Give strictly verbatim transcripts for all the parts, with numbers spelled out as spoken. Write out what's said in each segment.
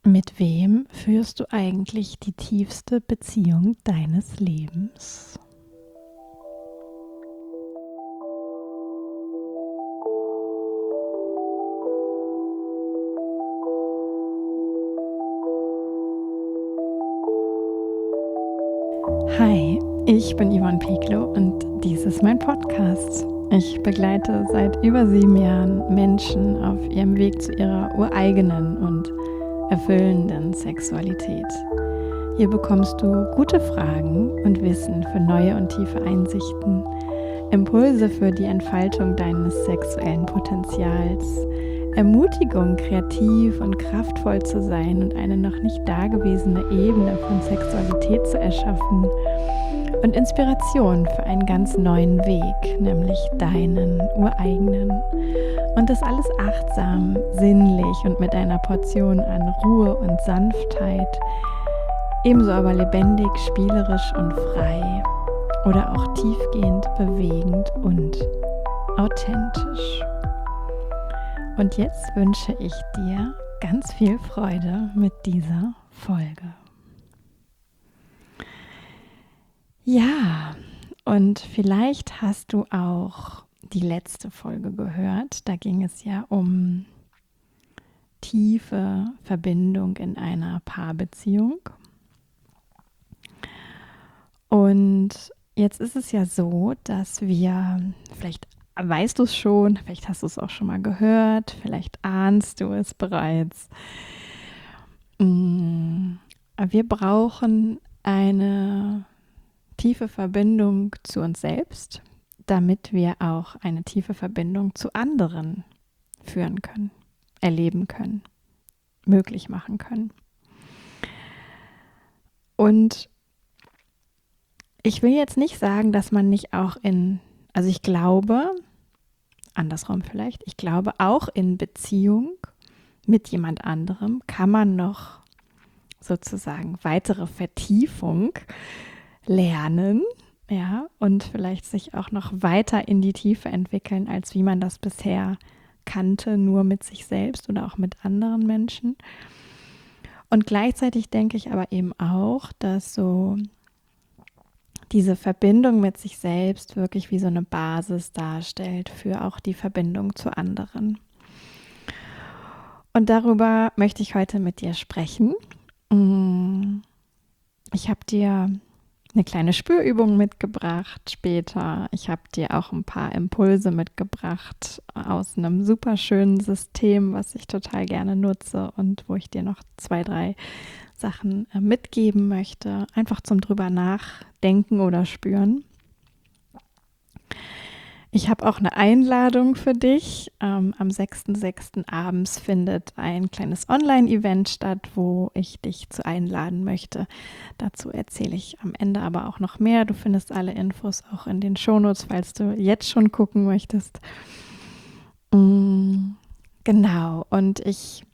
Mit wem führst du eigentlich die tiefste Beziehung deines Lebens? Hi, ich bin Yvonne Pieklo und dies ist mein Podcast. Ich begleite seit über sieben Jahren Menschen auf ihrem Weg zu ihrer ureigenen und erfüllenden Sexualität. Hier bekommst du gute Fragen und Wissen für neue und tiefe Einsichten, Impulse für die Entfaltung deines sexuellen Potenzials, Ermutigung, kreativ und kraftvoll zu sein und eine noch nicht dagewesene Ebene von Sexualität zu erschaffen und Inspiration für einen ganz neuen Weg, nämlich deinen ureigenen. Und das alles achtsam, sinnlich und mit einer Portion an Ruhe und Sanftheit, ebenso aber lebendig, spielerisch und frei oder auch tiefgehend, bewegend und authentisch. Und jetzt wünsche ich dir ganz viel Freude mit dieser Folge. Ja, und vielleicht hast du auch die letzte Folge gehört. Da ging es ja um tiefe Verbindung in einer Paarbeziehung. Und jetzt ist es ja so, dass wir, vielleicht weißt du es schon, vielleicht hast du es auch schon mal gehört, vielleicht ahnst du es bereits. Wir brauchen eine tiefe Verbindung zu uns selbst, damit wir auch eine tiefe Verbindung zu anderen führen können, erleben können, möglich machen können. Und ich will jetzt nicht sagen, dass man nicht auch in, also ich glaube, andersrum vielleicht, ich glaube auch in Beziehung mit jemand anderem kann man noch sozusagen weitere Vertiefung lernen, ja, und vielleicht sich auch noch weiter in die Tiefe entwickeln, als wie man das bisher kannte, nur mit sich selbst oder auch mit anderen Menschen. Und gleichzeitig denke ich aber eben auch, dass so diese Verbindung mit sich selbst wirklich wie so eine Basis darstellt für auch die Verbindung zu anderen. Und darüber möchte ich heute mit dir sprechen. Ich habe dir eine kleine Spürübung mitgebracht später. Ich habe dir auch ein paar Impulse mitgebracht aus einem super schönen System, was ich total gerne nutze und wo ich dir noch zwei, drei Sachen mitgeben möchte, einfach zum drüber nachdenken oder spüren. Ich habe auch eine Einladung für dich. Ähm, am sechsten sechsten abends findet ein kleines Online-Event statt, wo ich dich zu einladen möchte. Dazu erzähle ich am Ende aber auch noch mehr. Du findest alle Infos auch in den Shownotes, falls du jetzt schon gucken möchtest. Mm, genau, und ich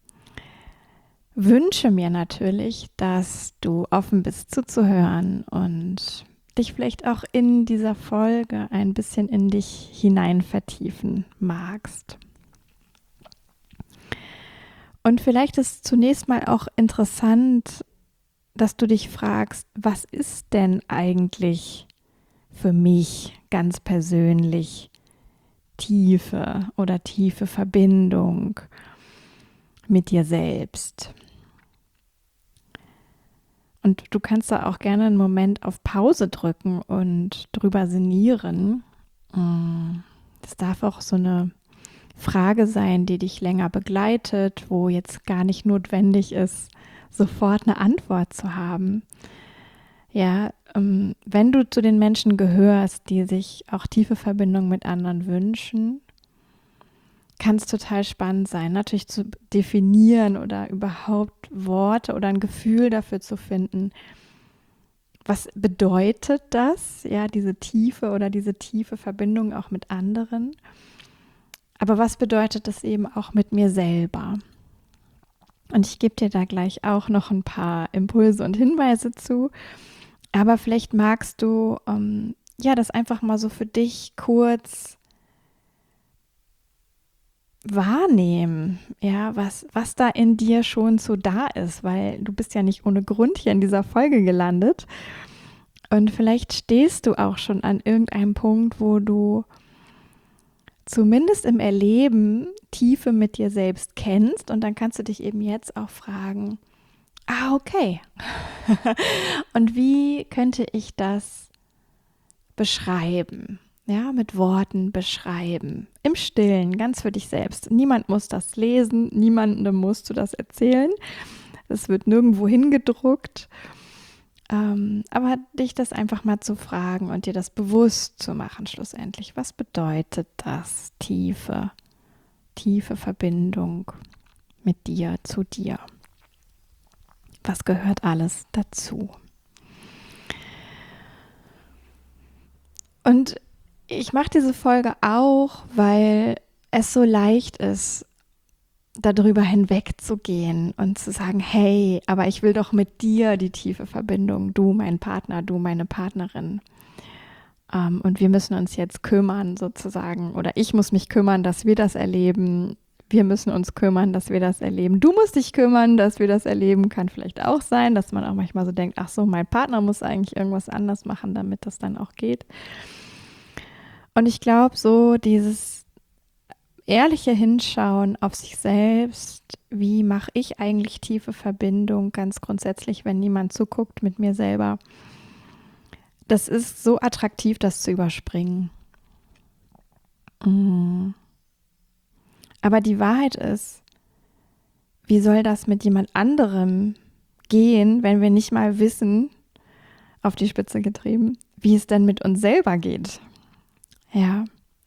wünsche mir natürlich, dass du offen bist zuzuhören und dich vielleicht auch in dieser Folge ein bisschen in dich hinein vertiefen magst. Und vielleicht ist zunächst mal auch interessant, dass du dich fragst, was ist denn eigentlich für mich ganz persönlich Tiefe oder tiefe Verbindung mit dir selbst? Und du kannst da auch gerne einen Moment auf Pause drücken und drüber sinnieren. Das darf auch so eine Frage sein, die dich länger begleitet, wo jetzt gar nicht notwendig ist, sofort eine Antwort zu haben. Ja, wenn du zu den Menschen gehörst, die sich auch tiefe Verbindung mit anderen wünschen, kann es total spannend sein, natürlich zu definieren oder überhaupt Worte oder ein Gefühl dafür zu finden. Was bedeutet das, ja, diese Tiefe oder diese tiefe Verbindung auch mit anderen? Aber was bedeutet das eben auch mit mir selber? Und ich gebe dir da gleich auch noch ein paar Impulse und Hinweise zu. Aber vielleicht magst du ähm, ja das einfach mal so für dich kurz wahrnehmen, ja, was, was da in dir schon so da ist, weil du bist ja nicht ohne Grund hier in dieser Folge gelandet. Und vielleicht stehst du auch schon an irgendeinem Punkt, wo du zumindest im Erleben Tiefe mit dir selbst kennst. Und dann kannst du dich eben jetzt auch fragen, ah, okay. Und wie könnte ich das beschreiben? Ja, mit Worten beschreiben. Im Stillen, ganz für dich selbst. Niemand muss das lesen, niemandem musst du das erzählen. Es wird nirgendwo hingedruckt. Ähm, aber dich das einfach mal zu fragen und dir das bewusst zu machen, schlussendlich. Was bedeutet das? Tiefe, tiefe Verbindung mit dir, zu dir. Was gehört alles dazu? Und ich mache diese Folge auch, weil es so leicht ist, darüber hinwegzugehen und zu sagen, hey, aber ich will doch mit dir die tiefe Verbindung, du mein Partner, du meine Partnerin. Ähm, und wir müssen uns jetzt kümmern sozusagen, oder ich muss mich kümmern, dass wir das erleben. Wir müssen uns kümmern, dass wir das erleben. Du musst dich kümmern, dass wir das erleben. Kann vielleicht auch sein, dass man auch manchmal so denkt, ach so, mein Partner muss eigentlich irgendwas anders machen, damit das dann auch geht. Und ich glaube, so dieses ehrliche Hinschauen auf sich selbst, wie mache ich eigentlich tiefe Verbindung, ganz grundsätzlich, wenn niemand zuguckt, mit mir selber, das ist so attraktiv, das zu überspringen. Mhm. Aber die Wahrheit ist, wie soll das mit jemand anderem gehen, wenn wir nicht mal wissen, auf die Spitze getrieben, wie es denn mit uns selber geht? Ja.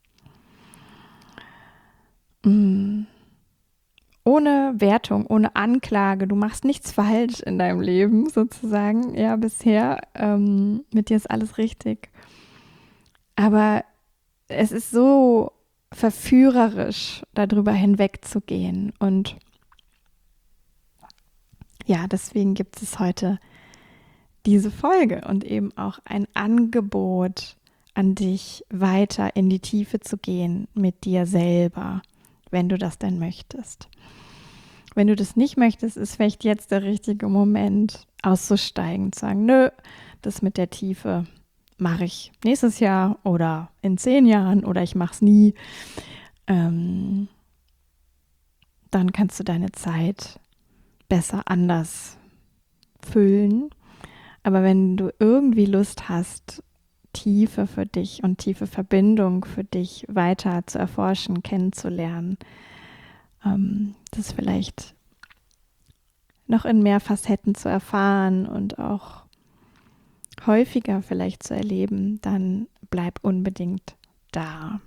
Mm. Ohne Wertung, ohne Anklage. Du machst nichts falsch in deinem Leben sozusagen. Ja, bisher. Ähm, mit dir ist alles richtig. Aber es ist so verführerisch, darüber hinwegzugehen. Und ja, deswegen gibt es heute diese Folge und eben auch ein Angebot an dich, weiter in die Tiefe zu gehen mit dir selber, wenn du das denn möchtest. Wenn du das nicht möchtest, ist vielleicht jetzt der richtige Moment, auszusteigen, zu sagen, nö, das mit der Tiefe mache ich nächstes Jahr oder in zehn Jahren oder ich mache es nie. Ähm, dann kannst du deine Zeit besser anders füllen. Aber wenn du irgendwie Lust hast, Tiefe für dich und tiefe Verbindung für dich weiter zu erforschen, kennenzulernen, ähm, das vielleicht noch in mehr Facetten zu erfahren und auch häufiger vielleicht zu erleben, dann bleib unbedingt da.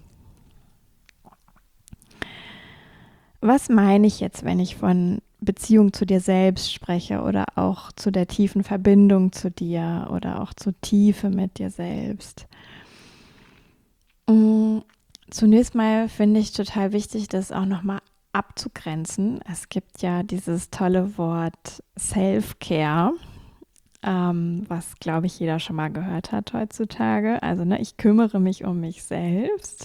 Was meine ich jetzt, wenn ich von Beziehung zu dir selbst spreche oder auch zu der tiefen Verbindung zu dir oder auch zur Tiefe mit dir selbst? Zunächst mal finde ich total wichtig, das auch nochmal abzugrenzen. Es gibt ja dieses tolle Wort Self-Care, ähm, was, glaube ich, jeder schon mal gehört hat heutzutage. Also, ne, ich kümmere mich um mich selbst.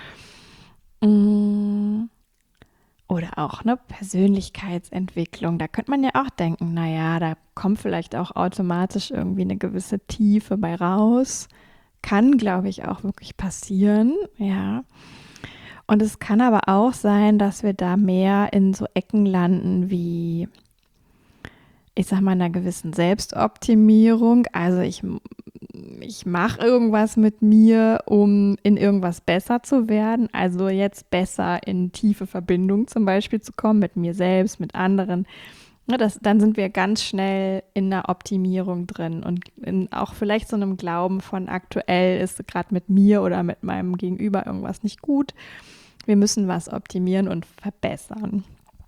Mm. Oder auch eine Persönlichkeitsentwicklung. Da könnte man ja auch denken, naja, da kommt vielleicht auch automatisch irgendwie eine gewisse Tiefe bei raus. Kann, glaube ich, auch wirklich passieren, ja. Und es kann aber auch sein, dass wir da mehr in so Ecken landen wie, ich sag mal, einer gewissen Selbstoptimierung. Also ich, ich mache irgendwas mit mir, um in irgendwas besser zu werden. Also jetzt besser in tiefe Verbindung zum Beispiel zu kommen mit mir selbst, mit anderen. Ja, das, dann sind wir ganz schnell in einer Optimierung drin und in auch vielleicht so einem Glauben von aktuell ist gerade mit mir oder mit meinem Gegenüber irgendwas nicht gut. Wir müssen was optimieren und verbessern.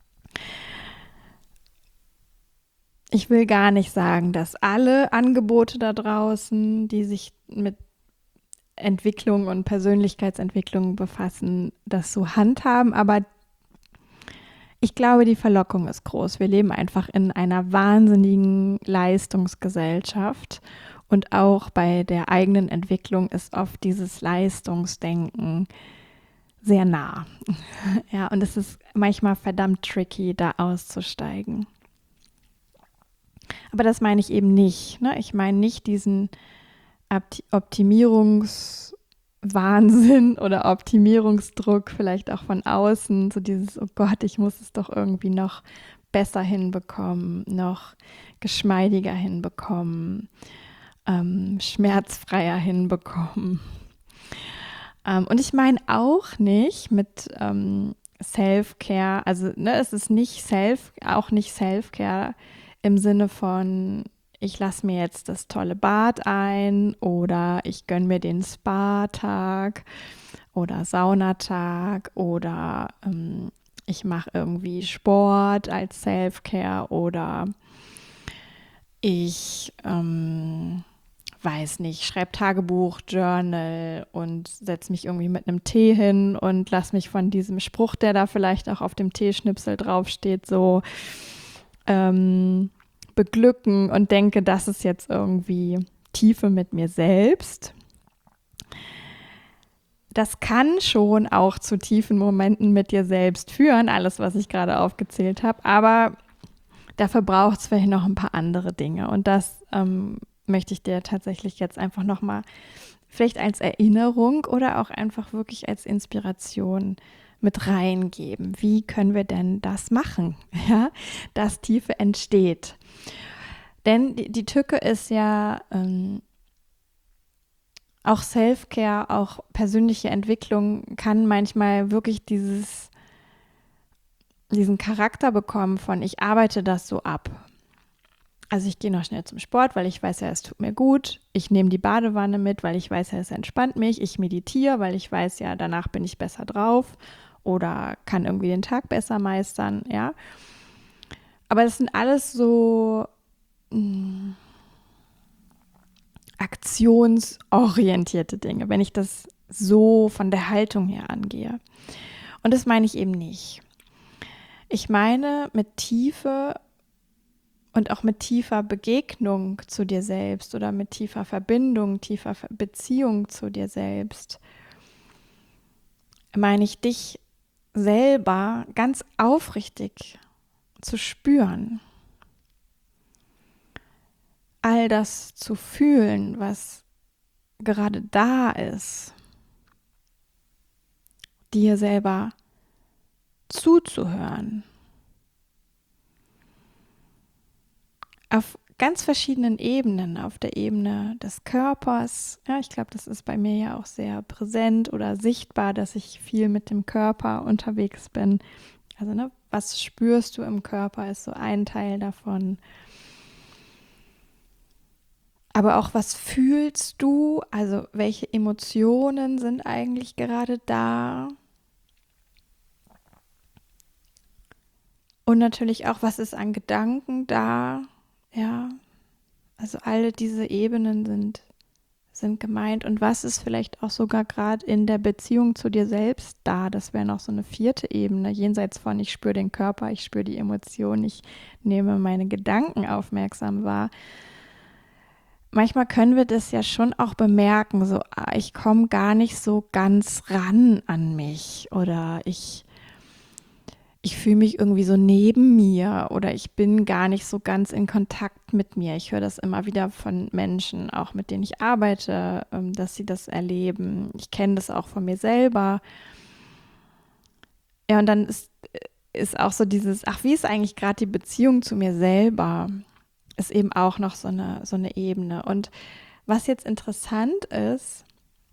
Ich will gar nicht sagen, dass alle Angebote da draußen, die sich mit Entwicklung und Persönlichkeitsentwicklung befassen, das so handhaben, aber ich glaube, die Verlockung ist groß. Wir leben einfach in einer wahnsinnigen Leistungsgesellschaft und auch bei der eigenen Entwicklung ist oft dieses Leistungsdenken sehr nah. Ja, und es ist manchmal verdammt tricky, da auszusteigen. Aber das meine ich eben nicht. Ne? Ich meine nicht diesen Optimierungswahnsinn oder Optimierungsdruck, vielleicht auch von außen, so dieses, oh Gott, ich muss es doch irgendwie noch besser hinbekommen, noch geschmeidiger hinbekommen, ähm, schmerzfreier hinbekommen. Ähm, und ich meine auch nicht mit ähm, Self-Care, also ne, es ist nicht Self, auch nicht Self-Care im Sinne von, ich lasse mir jetzt das tolle Bad ein oder ich gönne mir den Spa-Tag oder Saunatag oder ähm, ich mache irgendwie Sport als Self-Care oder ich ähm, weiß nicht, schreibe Tagebuch, Journal und setze mich irgendwie mit einem Tee hin und lasse mich von diesem Spruch, der da vielleicht auch auf dem Teeschnipsel draufsteht, so ähm, beglücken und denke, das ist jetzt irgendwie Tiefe mit mir selbst. Das kann schon auch zu tiefen Momenten mit dir selbst führen, alles, was ich gerade aufgezählt habe, aber dafür braucht es vielleicht noch ein paar andere Dinge und das ähm, möchte ich dir tatsächlich jetzt einfach nochmal vielleicht als Erinnerung oder auch einfach wirklich als Inspiration mit reingeben. Wie können wir denn das machen, ja, dass Tiefe entsteht? Denn die, die Tücke ist ja ähm, auch Self-Care, auch persönliche Entwicklung kann manchmal wirklich dieses, diesen Charakter bekommen von ich arbeite das so ab. Also ich gehe noch schnell zum Sport, weil ich weiß ja, es tut mir gut. Ich nehme die Badewanne mit, weil ich weiß ja, es entspannt mich. Ich meditiere, weil ich weiß ja, danach bin ich besser drauf oder kann irgendwie den Tag besser meistern, ja. Aber das sind alles so mh, aktionsorientierte Dinge, wenn ich das so von der Haltung her angehe. Und das meine ich eben nicht. Ich meine mit Tiefe und auch mit tiefer Begegnung zu dir selbst oder mit tiefer Verbindung, tiefer Beziehung zu dir selbst, meine ich dich selber ganz aufrichtig zu spüren. All das zu fühlen, was gerade da ist. Dir selber zuzuhören. Auf ganz verschiedenen Ebenen, auf der Ebene des Körpers. Ja, ich glaube, das ist bei mir ja auch sehr präsent oder sichtbar, dass ich viel mit dem Körper unterwegs bin. Also, ne, was spürst du im Körper, ist so ein Teil davon. Aber auch, was fühlst du? Also, welche Emotionen sind eigentlich gerade da? Und natürlich auch, was ist an Gedanken da? Ja, also alle diese Ebenen sind, sind gemeint. Und was ist vielleicht auch sogar gerade in der Beziehung zu dir selbst da? Das wäre noch so eine vierte Ebene, jenseits von ich spüre den Körper, ich spüre die Emotionen, ich nehme meine Gedanken aufmerksam wahr. Manchmal können wir das ja schon auch bemerken, so ah, ich komme gar nicht so ganz ran an mich oder ich Ich fühle mich irgendwie so neben mir oder ich bin gar nicht so ganz in Kontakt mit mir. Ich höre das immer wieder von Menschen, auch mit denen ich arbeite, dass sie das erleben. Ich kenne das auch von mir selber. Ja, und dann ist, ist auch so dieses, ach, wie ist eigentlich gerade die Beziehung zu mir selber? Ist eben auch noch so eine, so eine Ebene. Und was jetzt interessant ist,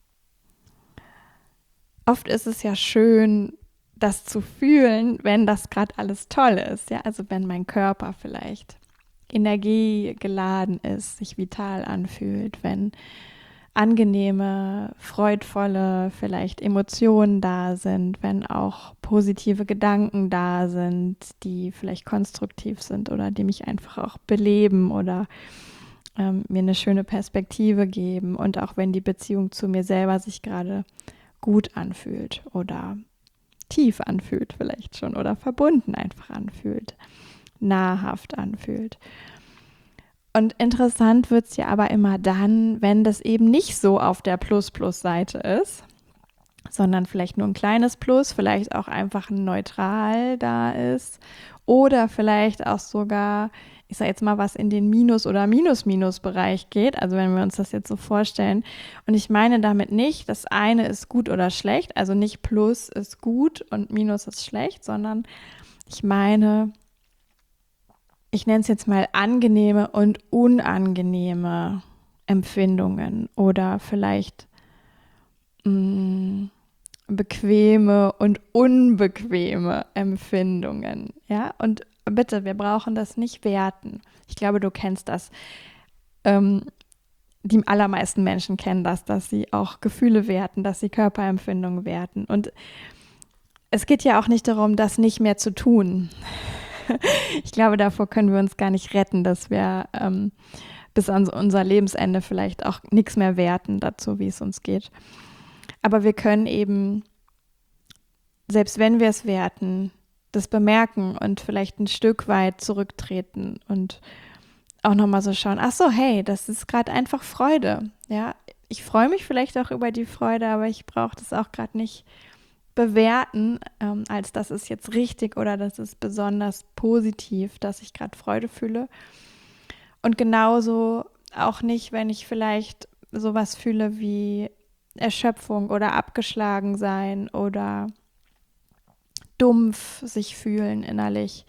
oft ist es ja schön, das zu fühlen, wenn das gerade alles toll ist, ja, also wenn mein Körper vielleicht energiegeladen ist, sich vital anfühlt, wenn angenehme, freudvolle vielleicht Emotionen da sind, wenn auch positive Gedanken da sind, die vielleicht konstruktiv sind oder die mich einfach auch beleben oder ähm, mir eine schöne Perspektive geben und auch wenn die Beziehung zu mir selber sich gerade gut anfühlt oder tief anfühlt vielleicht schon oder verbunden einfach anfühlt, nahrhaft anfühlt. Und interessant wird es ja aber immer dann, wenn das eben nicht so auf der Plus-Plus-Seite ist, sondern vielleicht nur ein kleines Plus, vielleicht auch einfach ein Neutral da ist oder vielleicht auch sogar, ich sage jetzt mal, was in den Minus- oder Minus-Minus-Bereich geht, also wenn wir uns das jetzt so vorstellen. Und ich meine damit nicht, das eine ist gut oder schlecht, also nicht Plus ist gut und Minus ist schlecht, sondern ich meine, ich nenne es jetzt mal angenehme und unangenehme Empfindungen oder vielleicht mh, bequeme und unbequeme Empfindungen. Ja, und bitte, wir brauchen das nicht werten. Ich glaube, du kennst das. Ähm, die allermeisten Menschen kennen das, dass sie auch Gefühle werten, dass sie Körperempfindungen werten. Und es geht ja auch nicht darum, das nicht mehr zu tun. Ich glaube, davor können wir uns gar nicht retten, dass wir ähm, bis an unser Lebensende vielleicht auch nichts mehr werten dazu, wie es uns geht. Aber wir können eben, selbst wenn wir es werten, das bemerken und vielleicht ein Stück weit zurücktreten und auch nochmal so schauen, ach so, hey, das ist gerade einfach Freude. Ja, ich freue mich vielleicht auch über die Freude, aber ich brauche das auch gerade nicht bewerten, ähm, als das ist jetzt richtig oder das ist besonders positiv, dass ich gerade Freude fühle. Und genauso auch nicht, wenn ich vielleicht sowas fühle wie Erschöpfung oder abgeschlagen sein oder dumpf sich fühlen innerlich.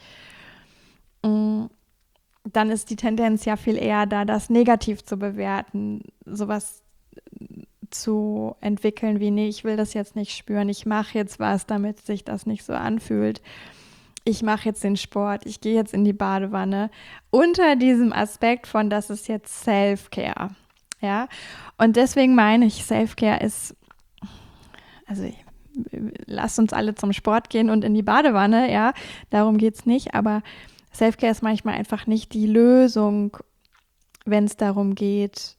Dann ist die Tendenz ja viel eher da, das negativ zu bewerten, sowas zu entwickeln wie, nee, ich will das jetzt nicht spüren, ich mache jetzt was, damit sich das nicht so anfühlt. Ich mache jetzt den Sport, ich gehe jetzt in die Badewanne, unter diesem Aspekt von, das ist jetzt Self-Care. Ja, und deswegen meine ich, Self-Care ist, also lasst uns alle zum Sport gehen und in die Badewanne, ja, darum geht es nicht, aber Self-Care ist manchmal einfach nicht die Lösung, wenn es darum geht,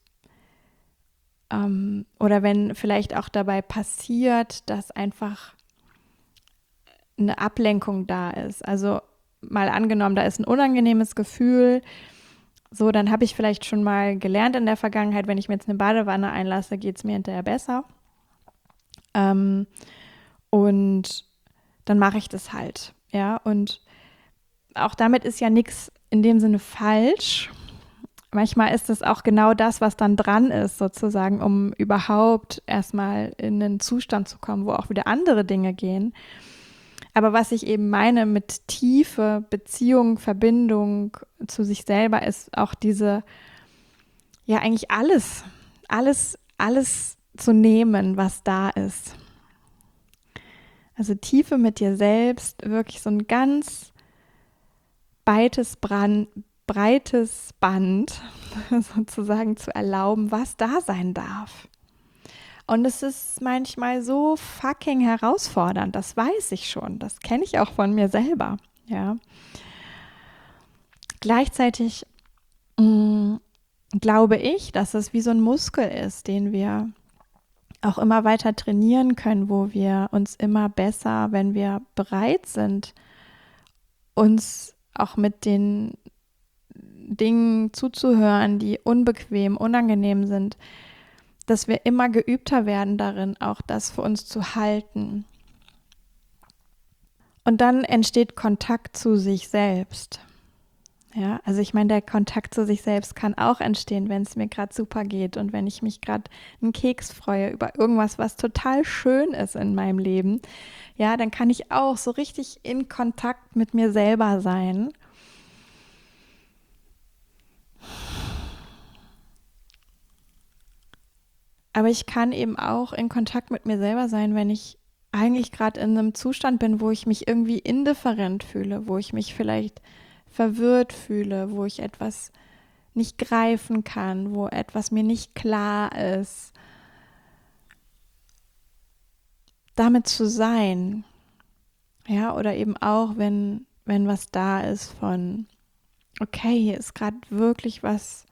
ähm, oder wenn vielleicht auch dabei passiert, dass einfach eine Ablenkung da ist. Also mal angenommen, da ist ein unangenehmes Gefühl, so, dann habe ich vielleicht schon mal gelernt in der Vergangenheit, wenn ich mir jetzt eine Badewanne einlasse, geht es mir hinterher besser. Ähm, und dann mache ich das halt, ja, und auch damit ist ja nichts in dem Sinne falsch. Manchmal ist es auch genau das, was dann dran ist, sozusagen, um überhaupt erstmal in einen Zustand zu kommen, wo auch wieder andere Dinge gehen. Aber was ich eben meine mit Tiefe, Beziehung, Verbindung zu sich selber, ist auch diese, ja eigentlich alles, alles, alles zu nehmen, was da ist. Also Tiefe mit dir selbst, wirklich so ein ganz breites, Brand, breites Band sozusagen zu erlauben, was da sein darf. Und es ist manchmal so fucking herausfordernd, das weiß ich schon, das kenne ich auch von mir selber, ja. Gleichzeitig mh, glaube ich, dass es wie so ein Muskel ist, den wir auch immer weiter trainieren können, wo wir uns immer besser, wenn wir bereit sind, uns auch mit den Dingen zuzuhören, die unbequem, unangenehm sind, dass wir immer geübter werden darin, auch das für uns zu halten. Und dann entsteht Kontakt zu sich selbst. Ja, also ich meine, der Kontakt zu sich selbst kann auch entstehen, wenn es mir gerade super geht und wenn ich mich gerade einen Keks freue über irgendwas, was total schön ist in meinem Leben. Ja, dann kann ich auch so richtig in Kontakt mit mir selber sein. Aber ich kann eben auch in Kontakt mit mir selber sein, wenn ich eigentlich gerade in einem Zustand bin, wo ich mich irgendwie indifferent fühle, wo ich mich vielleicht verwirrt fühle, wo ich etwas nicht greifen kann, wo etwas mir nicht klar ist. Damit zu sein, ja, oder eben auch, wenn, wenn was da ist von, okay, hier ist gerade wirklich was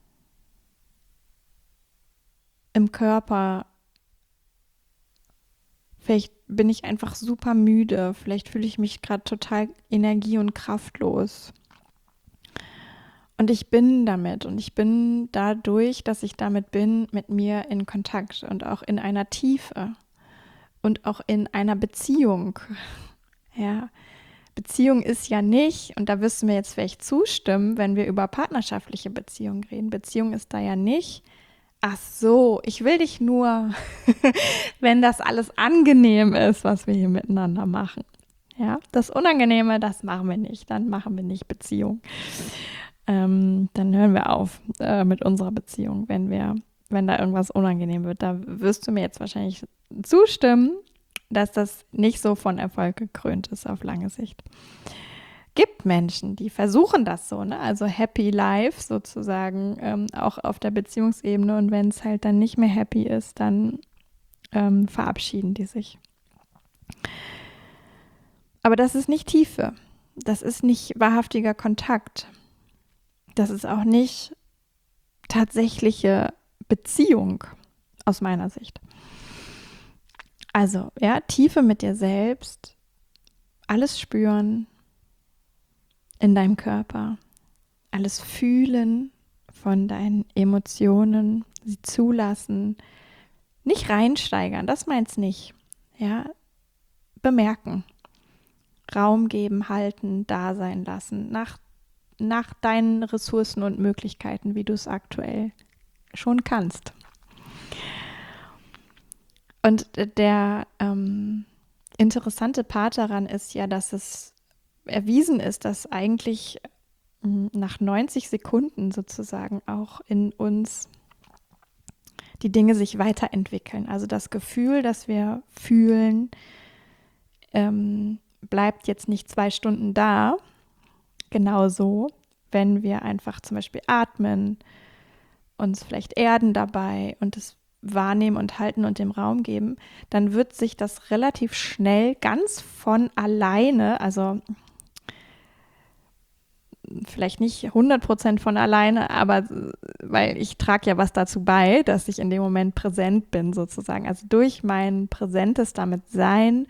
im Körper. Vielleicht bin ich einfach super müde, vielleicht fühle ich mich gerade total energie- und kraftlos. Und ich bin damit und ich bin dadurch, dass ich damit bin, mit mir in Kontakt und auch in einer Tiefe. und auch in einer Beziehung. Ja, Beziehung ist ja nicht, und da wirst du mir jetzt vielleicht zustimmen, wenn wir über partnerschaftliche Beziehungen reden. Beziehung ist da ja nicht, ach so, ich will dich nur, wenn das alles angenehm ist, was wir hier miteinander machen. Ja, das Unangenehme, das machen wir nicht. Dann machen wir nicht Beziehung. Ähm, dann hören wir auf äh, mit unserer Beziehung, wenn wir, wenn da irgendwas unangenehm wird. Da wirst du mir jetzt wahrscheinlich zustimmen, dass das nicht so von Erfolg gekrönt ist auf lange Sicht. Gibt Menschen, die versuchen das so, ne? Also Happy Life sozusagen, ähm, auch auf der Beziehungsebene. Und wenn es halt dann nicht mehr happy ist, dann ähm, verabschieden die sich. Aber das ist nicht Tiefe. Das ist nicht wahrhaftiger Kontakt. Das ist auch nicht tatsächliche Beziehung aus meiner Sicht. Also, ja, Tiefe mit dir selbst, alles spüren in deinem Körper, alles fühlen von deinen Emotionen, sie zulassen, nicht reinsteigern, das meint's nicht. Ja, bemerken, Raum geben, halten, da sein lassen, nach, nach deinen Ressourcen und Möglichkeiten, wie du es aktuell schon kannst. Und der ähm, interessante Part daran ist ja, dass es erwiesen ist, dass eigentlich mh, nach neunzig Sekunden sozusagen auch in uns die Dinge sich weiterentwickeln. Also das Gefühl, das wir fühlen, ähm, bleibt jetzt nicht zwei Stunden da. Genauso, wenn wir einfach zum Beispiel atmen, uns vielleicht erden dabei und es wahrnehmen und halten und dem Raum geben, dann wird sich das relativ schnell ganz von alleine, also vielleicht nicht hundert Prozent von alleine, aber weil ich trage ja was dazu bei, dass ich in dem Moment präsent bin sozusagen. Also durch mein präsentes damit Sein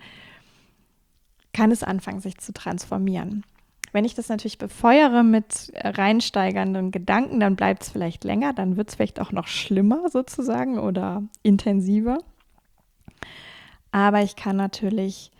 kann es anfangen, sich zu transformieren. Wenn ich das natürlich befeuere mit reinsteigernden Gedanken, dann bleibt es vielleicht länger, dann wird es vielleicht auch noch schlimmer sozusagen oder intensiver. Aber ich kann natürlich,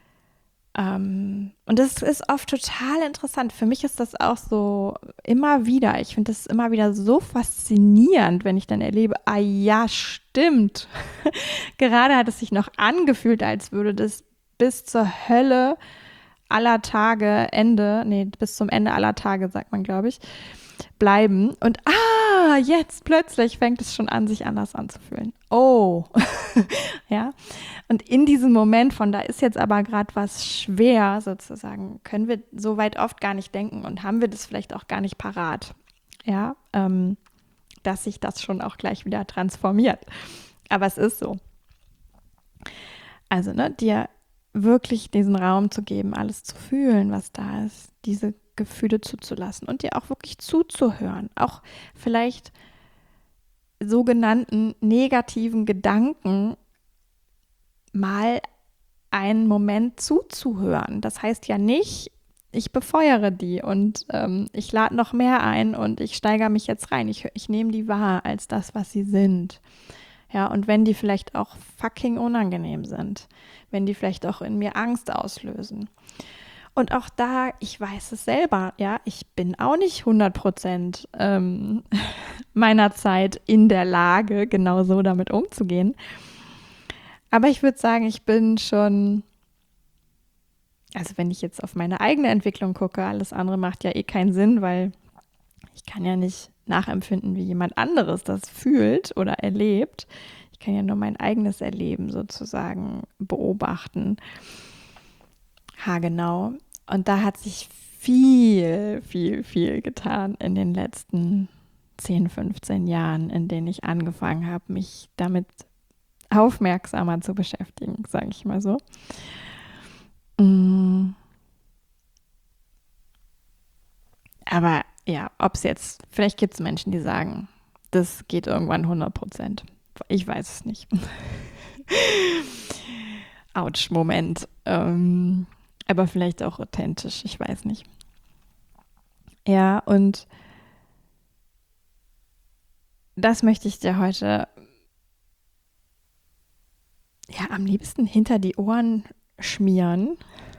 ähm, und das ist oft total interessant, für mich ist das auch so immer wieder, ich finde das immer wieder so faszinierend, wenn ich dann erlebe, ah ja, stimmt. Gerade hat es sich noch angefühlt, als würde das bis zur Hölle aller Tage, Ende, nee, bis zum Ende aller Tage, sagt man, glaube ich, bleiben. Und ah, jetzt plötzlich fängt es schon an, sich anders anzufühlen. Oh, ja. Und in diesem Moment von, da ist jetzt aber gerade was schwer, sozusagen, können wir so weit oft gar nicht denken und haben wir das vielleicht auch gar nicht parat. Ja, ähm, dass sich das schon auch gleich wieder transformiert. Aber es ist so. Also, ne, dir wirklich diesen Raum zu geben, alles zu fühlen, was da ist, diese Gefühle zuzulassen und dir auch wirklich zuzuhören. Auch vielleicht sogenannten negativen Gedanken mal einen Moment zuzuhören. Das heißt ja nicht, ich befeuere die und ähm, ich lade noch mehr ein und ich steigere mich jetzt rein. Ich, ich nehme die wahr als das, was sie sind. Ja, und wenn die vielleicht auch fucking unangenehm sind, wenn die vielleicht auch in mir Angst auslösen. Und auch da, ich weiß es selber, ja, ich bin auch nicht hundert Prozent ähm, meiner Zeit in der Lage, genau so damit umzugehen. Aber ich würde sagen, ich bin schon, also wenn ich jetzt auf meine eigene Entwicklung gucke, alles andere macht ja eh keinen Sinn, weil ich kann ja nicht nachempfinden, wie jemand anderes das fühlt oder erlebt. Ich kann ja nur mein eigenes Erleben sozusagen beobachten. Haargenau. Und da hat sich viel, viel, viel getan in den letzten zehn, fünfzehn Jahren, in denen ich angefangen habe, mich damit aufmerksamer zu beschäftigen, sage ich mal so. Aber ja, ob es jetzt, vielleicht gibt es Menschen, die sagen, das geht irgendwann hundert Prozent. Ich weiß es nicht. Autsch, Moment. Ähm, aber vielleicht auch authentisch, ich weiß nicht. Ja, und das möchte ich dir heute ja, am liebsten hinter die Ohren schmieren,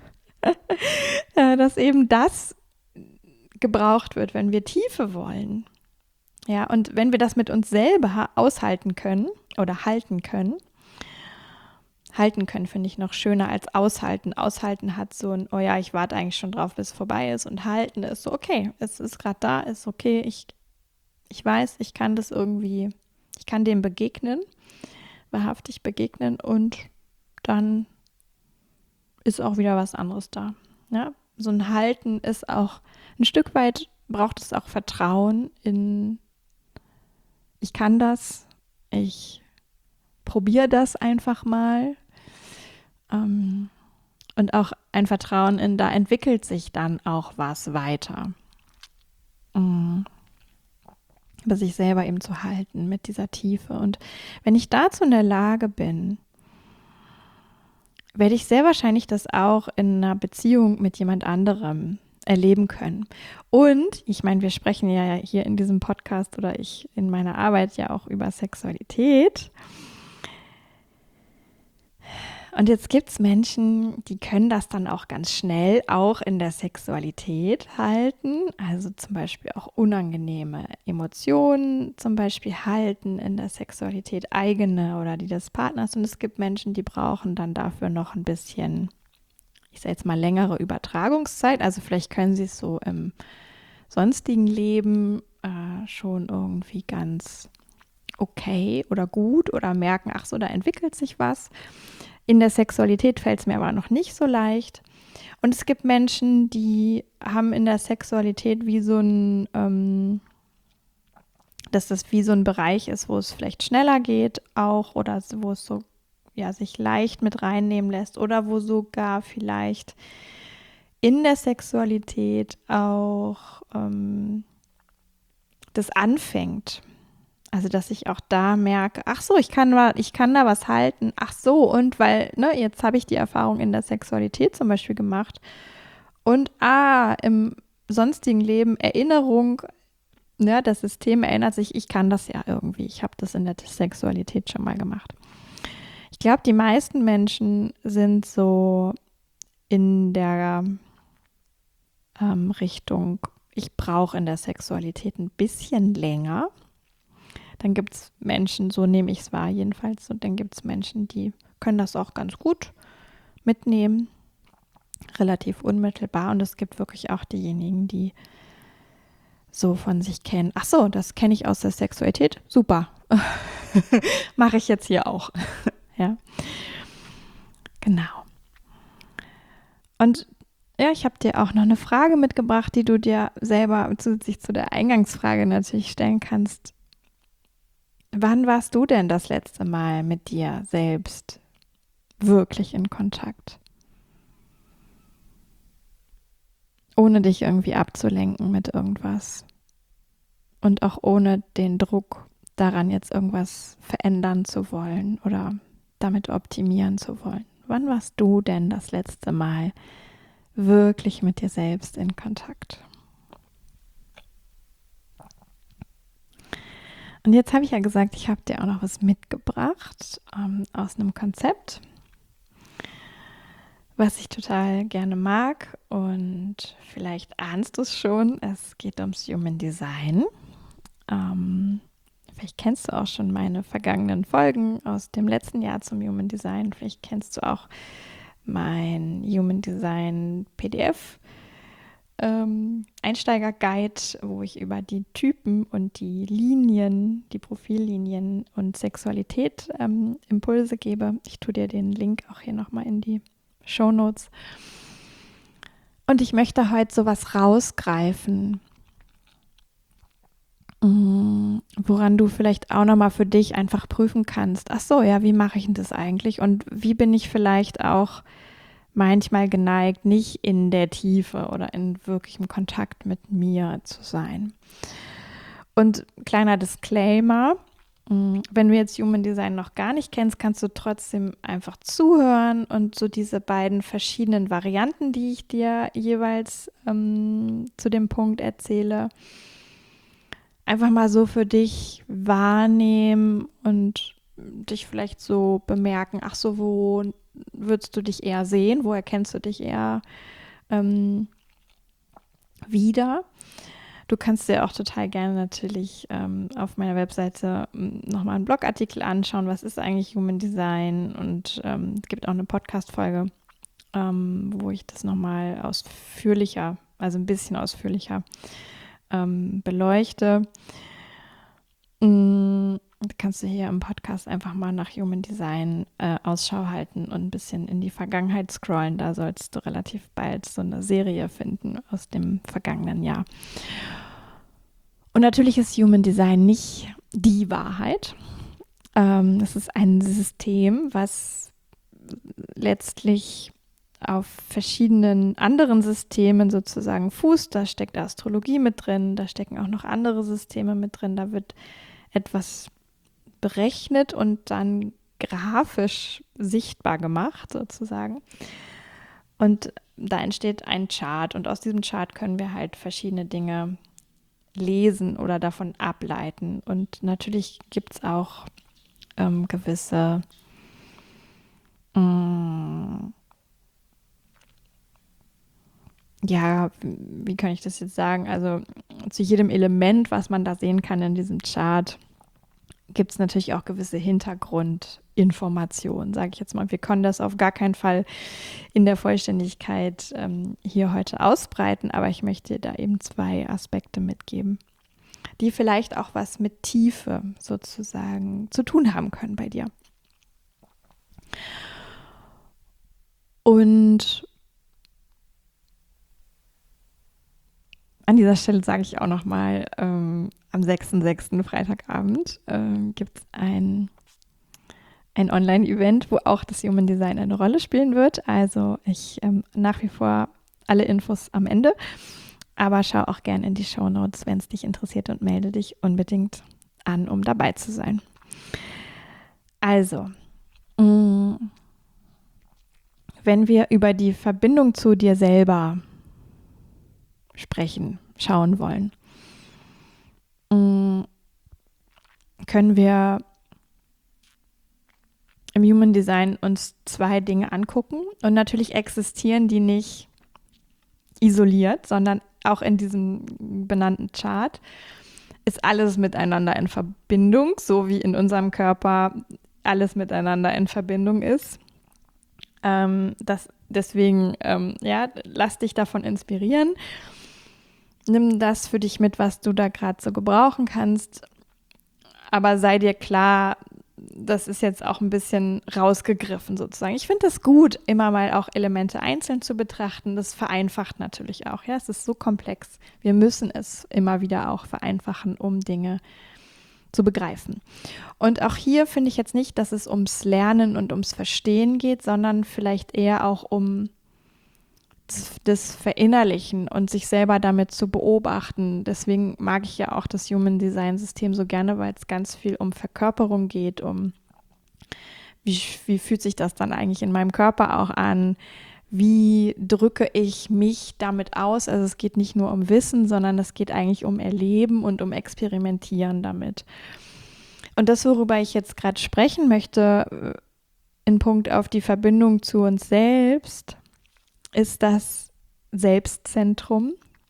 dass eben das gebraucht wird, wenn wir Tiefe wollen. Ja, und wenn wir das mit uns selber aushalten können oder halten können, halten können finde ich noch schöner als aushalten. Aushalten hat so ein, oh ja, ich warte eigentlich schon drauf, bis es vorbei ist, und halten ist so, okay, es ist gerade da, ist okay, ich, ich weiß, ich kann das irgendwie, ich kann dem begegnen, wahrhaftig begegnen, und dann ist auch wieder was anderes da. Ja? So ein Halten ist auch, ein Stück weit braucht es auch Vertrauen in, ich kann das, ich probiere das einfach mal. Ähm, und auch ein Vertrauen in, da entwickelt sich dann auch was weiter. Mhm. Aber sich selber eben zu halten mit dieser Tiefe. Und wenn ich dazu in der Lage bin, werde ich sehr wahrscheinlich das auch in einer Beziehung mit jemand anderem erleben können. Und ich meine, wir sprechen ja hier in diesem Podcast oder ich in meiner Arbeit ja auch über Sexualität. Und jetzt gibt es Menschen, die können das dann auch ganz schnell auch in der Sexualität halten. Also zum Beispiel auch unangenehme Emotionen zum Beispiel halten in der Sexualität, eigene oder die des Partners. Und es gibt Menschen, die brauchen dann dafür noch ein bisschen, ich sage jetzt mal, längere Übertragungszeit. Also vielleicht können sie es so im sonstigen Leben äh, schon irgendwie ganz okay oder gut oder merken, ach so, da entwickelt sich was. In der Sexualität fällt es mir aber noch nicht so leicht. Und es gibt Menschen, die haben in der Sexualität wie so ein, ähm, dass das wie so ein Bereich ist, wo es vielleicht schneller geht auch, oder wo es so, ja, sich leicht mit reinnehmen lässt, oder wo sogar vielleicht in der Sexualität auch ähm, das anfängt. Also, dass ich auch da merke, ach so, ich kann, ich kann da was halten. Ach so, und weil, ne, jetzt habe ich die Erfahrung in der Sexualität zum Beispiel gemacht. Und ah, im sonstigen Leben Erinnerung, ne, das System erinnert sich, ich kann das ja irgendwie. Ich habe das in der Sexualität schon mal gemacht. Ich glaube, die meisten Menschen sind so in der ähm, Richtung, ich brauche in der Sexualität ein bisschen länger. Dann gibt es Menschen, so nehme ich es wahr jedenfalls, und dann gibt es Menschen, die können das auch ganz gut mitnehmen, relativ unmittelbar. Und es gibt wirklich auch diejenigen, die so von sich kennen, ach so, das kenne ich aus der Sexualität, super, mache ich jetzt hier auch. Ja, genau. Und ja, ich habe dir auch noch eine Frage mitgebracht, die du dir selber zusätzlich zu der Eingangsfrage natürlich stellen kannst. Wann warst du denn das letzte Mal mit dir selbst wirklich in Kontakt? Ohne dich irgendwie abzulenken mit irgendwas. Und auch ohne den Druck daran, jetzt irgendwas verändern zu wollen oder damit optimieren zu wollen. Wann warst du denn das letzte Mal wirklich mit dir selbst in Kontakt? Und jetzt habe ich ja gesagt, ich habe dir auch noch was mitgebracht ähm, aus einem Konzept, was ich total gerne mag, und vielleicht ahnst du es schon, es geht ums Human Design. Ähm, vielleicht kennst du auch schon meine vergangenen Folgen aus dem letzten Jahr zum Human Design. Vielleicht kennst du auch mein Human Design P D F ähm, Einsteiger-Guide, wo ich über die Typen und die Linien, die Profillinien und Sexualität ähm, Impulse gebe. Ich tue dir den Link auch hier nochmal in die Shownotes. Und ich möchte heute sowas rausgreifen, woran du vielleicht auch nochmal für dich einfach prüfen kannst. Ach so, ja, wie mache ich denn das eigentlich? Und wie bin ich vielleicht auch manchmal geneigt, nicht in der Tiefe oder in wirklichem Kontakt mit mir zu sein. Und kleiner Disclaimer, wenn du jetzt Human Design noch gar nicht kennst, kannst du trotzdem einfach zuhören und so diese beiden verschiedenen Varianten, die ich dir jeweils ähm, zu dem Punkt erzähle, einfach mal so für dich wahrnehmen und dich vielleicht so bemerken, ach so, wo würdest du dich eher sehen, wo erkennst du dich eher ähm, wieder? Du kannst dir auch total gerne natürlich ähm, auf meiner Webseite nochmal einen Blogartikel anschauen, was ist eigentlich Human Design, und ähm, es gibt auch eine Podcast-Folge, ähm, wo ich das nochmal ausführlicher, also ein bisschen ausführlicher ähm, beleuchte. Mm, kannst du hier im Podcast einfach mal nach Human Design äh, Ausschau halten und ein bisschen in die Vergangenheit scrollen. Da sollst du relativ bald so eine Serie finden aus dem vergangenen Jahr. Und natürlich ist Human Design nicht die Wahrheit. Ähm, es ist ein System, was letztlich auf verschiedenen anderen Systemen sozusagen fußt. Da steckt Astrologie mit drin, da stecken auch noch andere Systeme mit drin. Da wird etwas berechnet und dann grafisch sichtbar gemacht sozusagen. Und da entsteht ein Chart, und aus diesem Chart können wir halt verschiedene Dinge lesen oder davon ableiten. Und natürlich gibt es auch ähm, gewisse mh, ja, wie kann ich das jetzt sagen? Also zu jedem Element, was man da sehen kann in diesem Chart, gibt es natürlich auch gewisse Hintergrundinformationen, sage ich jetzt mal. Wir können das auf gar keinen Fall in der Vollständigkeit ähm, hier heute ausbreiten, aber ich möchte da eben zwei Aspekte mitgeben, die vielleicht auch was mit Tiefe sozusagen zu tun haben können bei dir. Und an dieser Stelle sage ich auch nochmal, ähm, am sechsten sechsten Freitagabend ähm, gibt es ein, ein Online-Event, wo auch das Human Design eine Rolle spielen wird. Also ich ähm, nach wie vor alle Infos am Ende, aber schau auch gerne in die Shownotes, wenn es dich interessiert, und melde dich unbedingt an, um dabei zu sein. Also, mh, wenn wir über die Verbindung zu dir selber sprechen, schauen wollen, können wir im Human Design uns zwei Dinge angucken. Und natürlich existieren die nicht isoliert, sondern auch in diesem benannten Chart ist alles miteinander in Verbindung, so wie in unserem Körper alles miteinander in Verbindung ist. Ähm, das, deswegen, ähm, ja, lass dich davon inspirieren. Nimm das für dich mit, was du da gerade so gebrauchen kannst. Aber sei dir klar, das ist jetzt auch ein bisschen rausgegriffen sozusagen. Ich finde das gut, immer mal auch Elemente einzeln zu betrachten. Das vereinfacht natürlich auch. Ja, es ist so komplex. Wir müssen es immer wieder auch vereinfachen, um Dinge zu begreifen. Und auch hier finde ich jetzt nicht, dass es ums Lernen und ums Verstehen geht, sondern vielleicht eher auch um das Verinnerlichen und sich selber damit zu beobachten. Deswegen mag ich ja auch das Human Design System so gerne, weil es ganz viel um Verkörperung geht, um wie, wie fühlt sich das dann eigentlich in meinem Körper auch an, wie drücke ich mich damit aus. Also es geht nicht nur um Wissen, sondern es geht eigentlich um Erleben und um Experimentieren damit. Und das, worüber ich jetzt gerade sprechen möchte, in Punkt auf die Verbindung zu uns selbst, ist das Selbstzentrum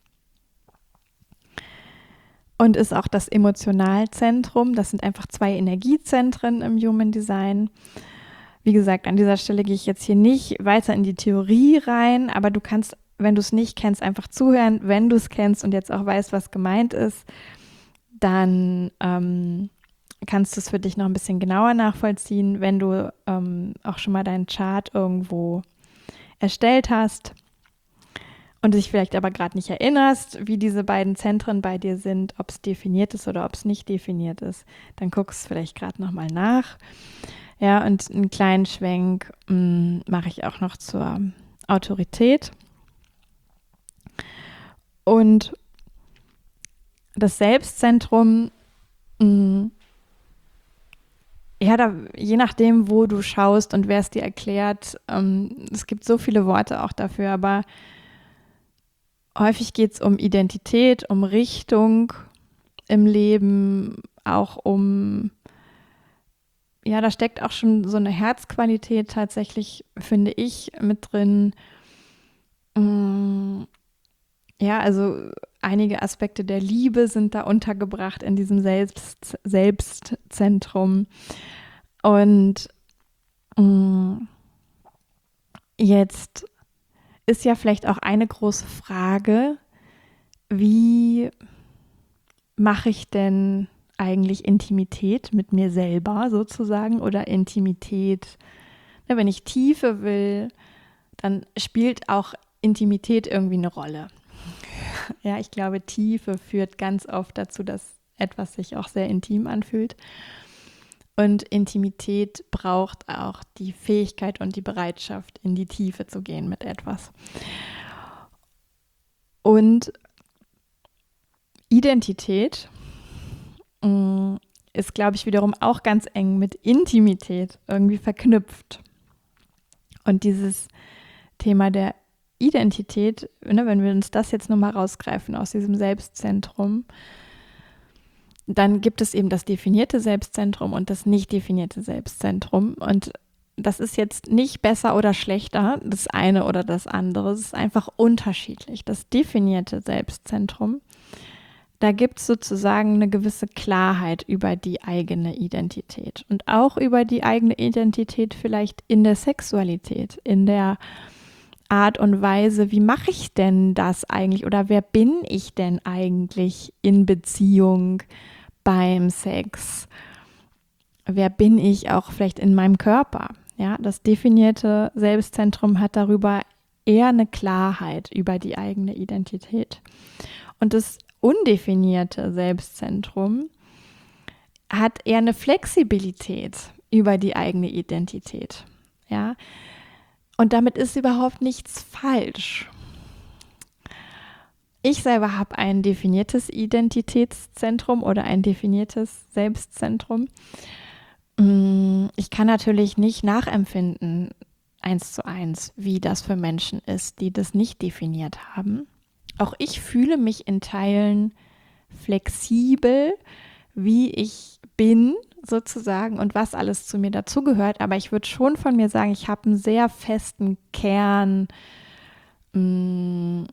und ist auch das Emotionalzentrum. Das sind einfach zwei Energiezentren im Human Design. Wie gesagt, an dieser Stelle gehe ich jetzt hier nicht weiter in die Theorie rein, aber du kannst, wenn du es nicht kennst, einfach zuhören. Wenn du es kennst und jetzt auch weißt, was gemeint ist, dann ähm, kannst du es für dich noch ein bisschen genauer nachvollziehen, wenn du ähm, auch schon mal deinen Chart irgendwo erstellt hast und dich vielleicht aber gerade nicht erinnerst, wie diese beiden Zentren bei dir sind, ob es definiert ist oder ob es nicht definiert ist, dann guckst du vielleicht gerade nochmal nach. Ja, und einen kleinen Schwenk mh, mache ich auch noch zur Autorität. Und das Selbstzentrum, mh, ja, da, je nachdem, wo du schaust und wer es dir erklärt, ähm, es gibt so viele Worte auch dafür, aber häufig geht es um Identität, um Richtung im Leben, auch um ja, da steckt auch schon so eine Herzqualität tatsächlich, finde ich, mit drin. Mm, ja, also einige Aspekte der Liebe sind da untergebracht in diesem Selbst, Selbstzentrum. Und mm, jetzt ist ja vielleicht auch eine große Frage, wie mache ich denn eigentlich Intimität mit mir selber sozusagen oder Intimität, ja, wenn ich Tiefe will, dann spielt auch Intimität irgendwie eine Rolle. Ja, ich glaube, Tiefe führt ganz oft dazu, dass etwas sich auch sehr intim anfühlt. Und Intimität braucht auch die Fähigkeit und die Bereitschaft, in die Tiefe zu gehen mit etwas. Und Identität mh, ist, glaube ich, wiederum auch ganz eng mit Intimität irgendwie verknüpft. Und dieses Thema der Identität, ne, wenn wir uns das jetzt nochmal rausgreifen aus diesem Selbstzentrum, dann gibt es eben das definierte Selbstzentrum und das nicht definierte Selbstzentrum. Und das ist jetzt nicht besser oder schlechter, das eine oder das andere. Es ist einfach unterschiedlich. Das definierte Selbstzentrum, da gibt es sozusagen eine gewisse Klarheit über die eigene Identität und auch über die eigene Identität vielleicht in der Sexualität, in der Art und Weise, wie mache ich denn das eigentlich oder wer bin ich denn eigentlich in Beziehung, beim Sex? Wer bin ich auch vielleicht in meinem Körper? Ja, das definierte Selbstzentrum hat darüber eher eine Klarheit über die eigene Identität. Und das undefinierte Selbstzentrum hat eher eine Flexibilität über die eigene Identität. Ja, und damit ist überhaupt nichts falsch. Ich selber habe ein definiertes Identitätszentrum oder ein definiertes Selbstzentrum. Ich kann natürlich nicht nachempfinden, eins zu eins, wie das für Menschen ist, die das nicht definiert haben. Auch ich fühle mich in Teilen flexibel, wie ich bin sozusagen und was alles zu mir dazugehört. Aber ich würde schon von mir sagen, ich habe einen sehr festen Kern, mh,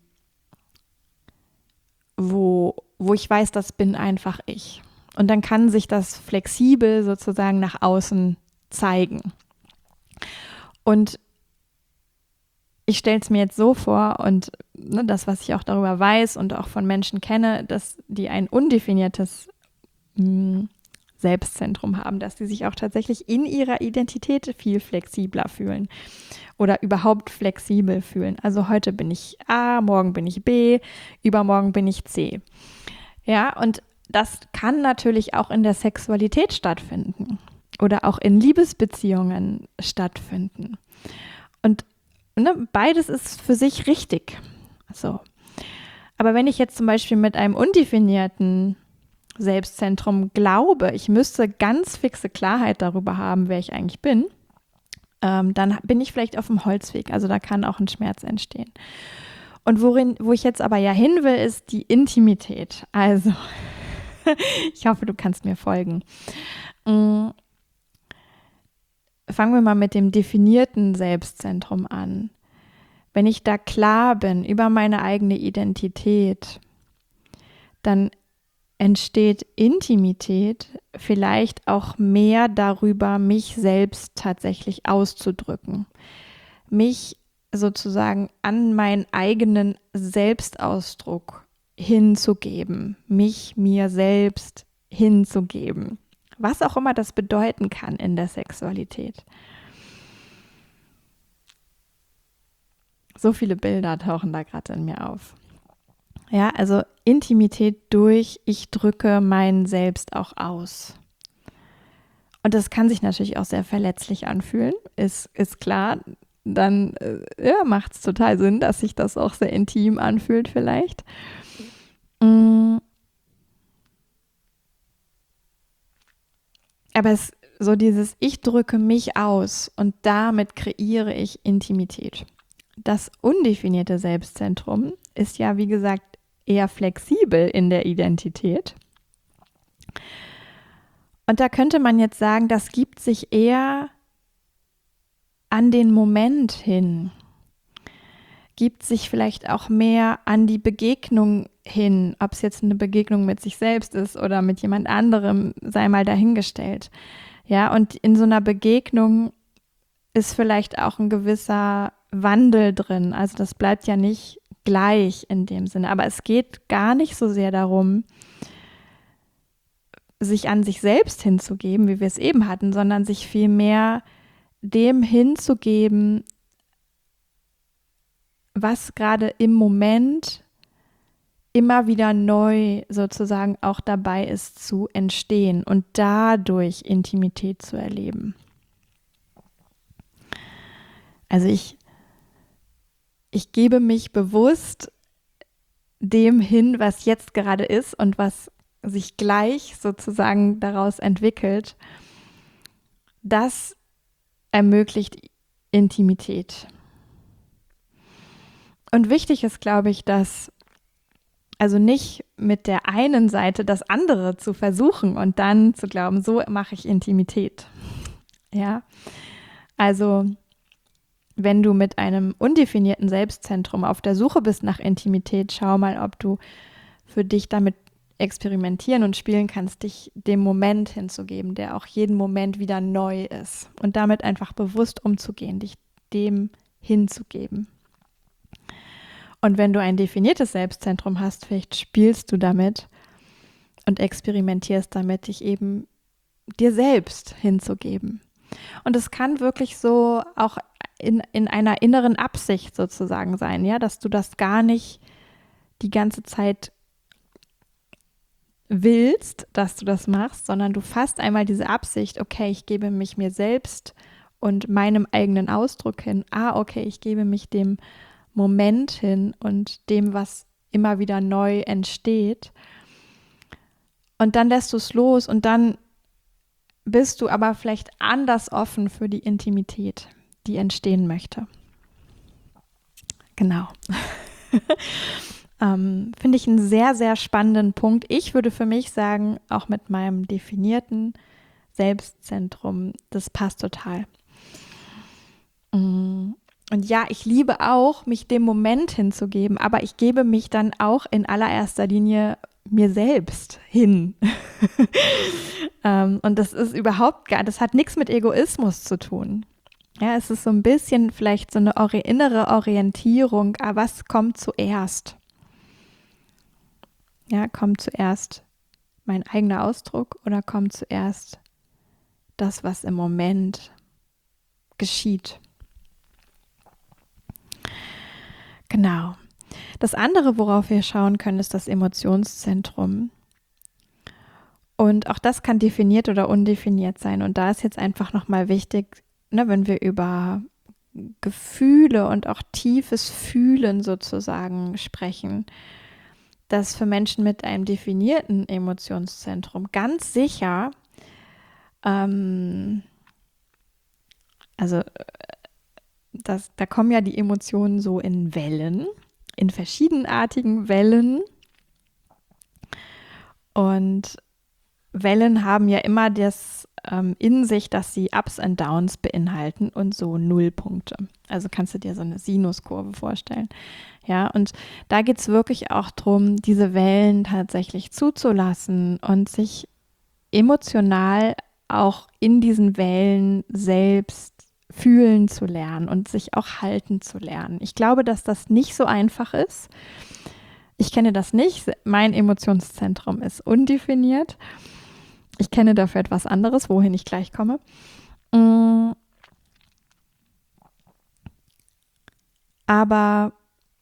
wo, wo ich weiß, das bin einfach ich. Und dann kann sich das flexibel sozusagen nach außen zeigen. Und ich stelle es mir jetzt so vor und ne, das, was ich auch darüber weiß und auch von Menschen kenne, dass die ein undefiniertes mh, Selbstzentrum haben, dass die sich auch tatsächlich in ihrer Identität viel flexibler fühlen oder überhaupt flexibel fühlen. Also heute bin ich A, morgen bin ich B, übermorgen bin ich C. Ja, und das kann natürlich auch in der Sexualität stattfinden oder auch in Liebesbeziehungen stattfinden. Und ne, beides ist für sich richtig. So. Aber wenn ich jetzt zum Beispiel mit einem undefinierten Selbstzentrum glaube, ich müsste ganz fixe Klarheit darüber haben, wer ich eigentlich bin, ähm, dann bin ich vielleicht auf dem Holzweg. Also da kann auch ein Schmerz entstehen. Und worin, wo ich jetzt aber ja hin will, ist die Intimität. Also, ich hoffe, du kannst mir folgen. Mhm. Fangen wir mal mit dem definierten Selbstzentrum an. Wenn ich da klar bin über meine eigene Identität, dann entsteht Intimität vielleicht auch mehr darüber, mich selbst tatsächlich auszudrücken. Mich sozusagen an meinen eigenen Selbstausdruck hinzugeben, mich mir selbst hinzugeben. Was auch immer das bedeuten kann in der Sexualität. So viele Bilder tauchen da gerade in mir auf. Ja, also Intimität durch, ich drücke mein Selbst auch aus. Und das kann sich natürlich auch sehr verletzlich anfühlen, ist, ist klar. Dann äh, ja, macht es total Sinn, dass sich das auch sehr intim anfühlt vielleicht. Mm. Aber es so dieses, ich drücke mich aus und damit kreiere ich Intimität. Das undefinierte Selbstzentrum ist ja, wie gesagt, eher flexibel in der Identität. Und da könnte man jetzt sagen, das gibt sich eher an den Moment hin, gibt sich vielleicht auch mehr an die Begegnung hin, ob es jetzt eine Begegnung mit sich selbst ist oder mit jemand anderem, sei mal dahingestellt. Ja, und in so einer Begegnung ist vielleicht auch ein gewisser Wandel drin. Also das bleibt ja nicht gleich in dem Sinne. Aber es geht gar nicht so sehr darum, sich an sich selbst hinzugeben, wie wir es eben hatten, sondern sich vielmehr dem hinzugeben, was gerade im Moment immer wieder neu sozusagen auch dabei ist zu entstehen und dadurch Intimität zu erleben. Also ich, ich gebe mich bewusst dem hin, was jetzt gerade ist und was sich gleich sozusagen daraus entwickelt. Das ermöglicht Intimität. Und wichtig ist, glaube ich, dass also nicht mit der einen Seite das andere zu versuchen und dann zu glauben, so mache ich Intimität. Ja, also wenn du mit einem undefinierten Selbstzentrum auf der Suche bist nach Intimität, schau mal, ob du für dich damit experimentieren und spielen kannst, dich dem Moment hinzugeben, der auch jeden Moment wieder neu ist und damit einfach bewusst umzugehen, dich dem hinzugeben. Und wenn du ein definiertes Selbstzentrum hast, vielleicht spielst du damit und experimentierst damit, dich eben dir selbst hinzugeben. Und es kann wirklich so auch in, in einer inneren Absicht sozusagen sein, ja, dass du das gar nicht die ganze Zeit willst, dass du das machst, sondern du fasst einmal diese Absicht, okay, ich gebe mich mir selbst und meinem eigenen Ausdruck hin. Ah, okay, ich gebe mich dem Moment hin und dem, was immer wieder neu entsteht. Und dann lässt du es los und dann bist du aber vielleicht anders offen für die Intimität, die entstehen möchte. Genau. ähm, finde ich einen sehr, sehr spannenden Punkt. Ich würde für mich sagen, auch mit meinem definierten Selbstzentrum, das passt total. Mm. Und ja, ich liebe auch, mich dem Moment hinzugeben, aber ich gebe mich dann auch in allererster Linie mir selbst hin. ähm, und das ist überhaupt gar, das hat nichts mit Egoismus zu tun. Ja, es ist so ein bisschen vielleicht so eine ori- innere Orientierung, ah, was kommt zuerst? Ja, kommt zuerst mein eigener Ausdruck oder kommt zuerst das, was im Moment geschieht? Genau. Das andere, worauf wir schauen können, ist das Emotionszentrum. Und auch das kann definiert oder undefiniert sein. Und da ist jetzt einfach nochmal wichtig, ne, wenn wir über Gefühle und auch tiefes Fühlen sozusagen sprechen, dass für Menschen mit einem definierten Emotionszentrum ganz sicher, ähm, also Das, da kommen ja die Emotionen so in Wellen, in verschiedenartigen Wellen. Und Wellen haben ja immer das ähm, in sich, dass sie Ups und Downs beinhalten und so Nullpunkte. Also kannst du dir so eine Sinuskurve vorstellen. Ja, und da geht es wirklich auch darum, diese Wellen tatsächlich zuzulassen und sich emotional auch in diesen Wellen selbst fühlen zu lernen und sich auch halten zu lernen. Ich glaube, dass das nicht so einfach ist. Ich kenne das nicht. Mein Emotionszentrum ist undefiniert. Ich kenne dafür etwas anderes, wohin ich gleich komme. Aber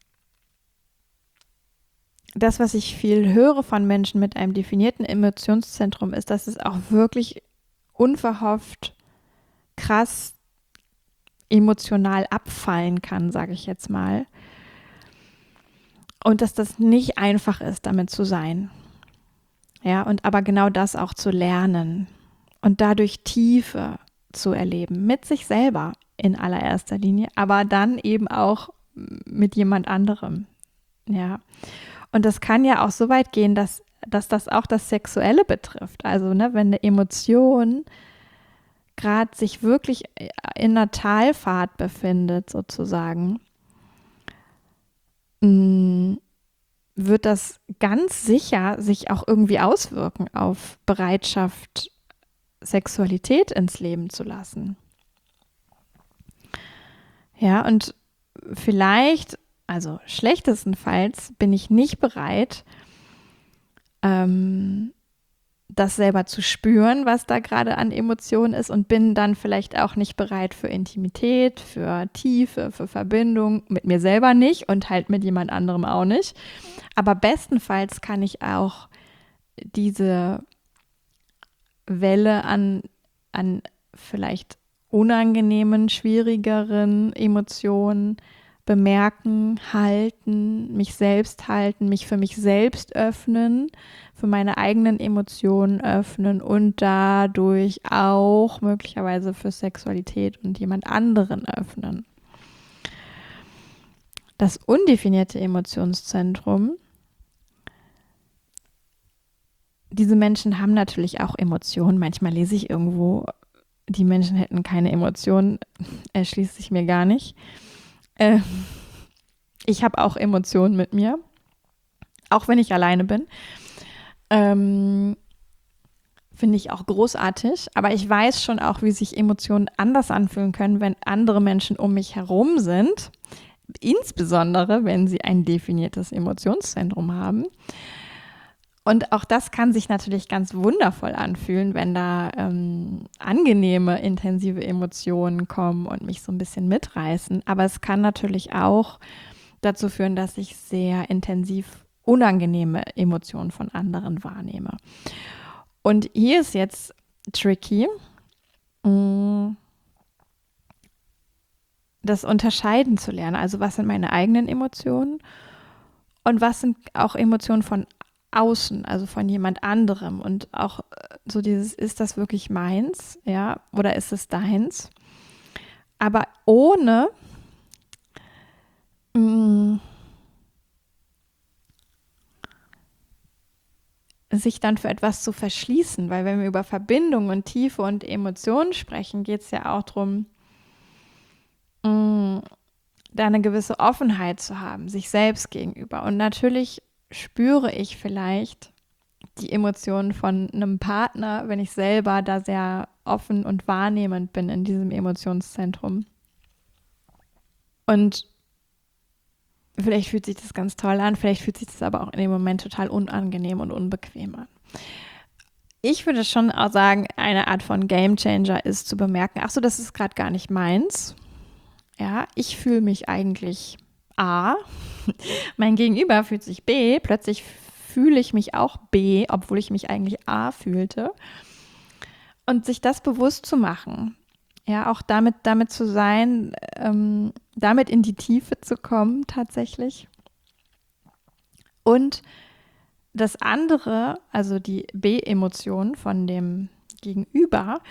das, was ich viel höre von Menschen mit einem definierten Emotionszentrum, ist, dass es auch wirklich unverhofft krass emotional abfallen kann, sage ich jetzt mal. Und dass das nicht einfach ist, damit zu sein. Ja, und aber genau das auch zu lernen und dadurch Tiefe zu erleben, mit sich selber in allererster Linie, aber dann eben auch mit jemand anderem. Ja, und das kann ja auch so weit gehen, dass dass das auch das Sexuelle betrifft. Also, ne, wenn eine Emotion gerade sich wirklich in einer Talfahrt befindet, sozusagen, wird das ganz sicher sich auch irgendwie auswirken auf Bereitschaft, Sexualität ins Leben zu lassen. Ja, und vielleicht, also schlechtestenfalls, bin ich nicht bereit, ähm, das selber zu spüren, was da gerade an Emotionen ist, und bin dann vielleicht auch nicht bereit für Intimität, für Tiefe, für Verbindung, mit mir selber nicht und halt mit jemand anderem auch nicht. Aber bestenfalls kann ich auch diese Welle an, an vielleicht unangenehmen, schwierigeren Emotionen bemerken, halten, mich selbst halten, mich für mich selbst öffnen, für meine eigenen Emotionen öffnen und dadurch auch möglicherweise für Sexualität und jemand anderen öffnen. Das undefinierte Emotionszentrum, diese Menschen haben natürlich auch Emotionen. Manchmal lese ich irgendwo, die Menschen hätten keine Emotionen, erschließt sich mir gar nicht. Äh, ich habe auch Emotionen mit mir, auch wenn ich alleine bin. Ähm, finde ich auch großartig, aber ich weiß schon auch, wie sich Emotionen anders anfühlen können, wenn andere Menschen um mich herum sind, insbesondere wenn sie ein definiertes Emotionszentrum haben. Und auch das kann sich natürlich ganz wundervoll anfühlen, wenn da ähm, angenehme, intensive Emotionen kommen und mich so ein bisschen mitreißen. Aber es kann natürlich auch dazu führen, dass ich sehr intensiv unangenehme Emotionen von anderen wahrnehme. Und hier ist jetzt tricky, das unterscheiden zu lernen. Also was sind meine eigenen Emotionen und was sind auch Emotionen von außen, also von jemand anderem, und auch so dieses, ist das wirklich meins, ja, oder ist es deins? Aber ohne mh, sich dann für etwas zu verschließen, weil wenn wir über Verbindung und Tiefe und Emotionen sprechen, geht es ja auch darum, mh, da eine gewisse Offenheit zu haben, sich selbst gegenüber. Und natürlich spüre ich vielleicht die Emotionen von einem Partner, wenn ich selber da sehr offen und wahrnehmend bin in diesem Emotionszentrum. Und vielleicht fühlt sich das ganz toll an, vielleicht fühlt sich das aber auch in dem Moment total unangenehm und unbequem an. Ich würde schon auch sagen, eine Art von Gamechanger ist zu bemerken, ach so, das ist gerade gar nicht meins. Ja, ich fühle mich eigentlich A, mein Gegenüber fühlt sich B, plötzlich fühle ich mich auch B, obwohl ich mich eigentlich A fühlte. Und sich das bewusst zu machen, ja, auch damit, damit zu sein, ähm, damit in die Tiefe zu kommen tatsächlich. Und das andere, also die B-Emotion von dem Gegenüber,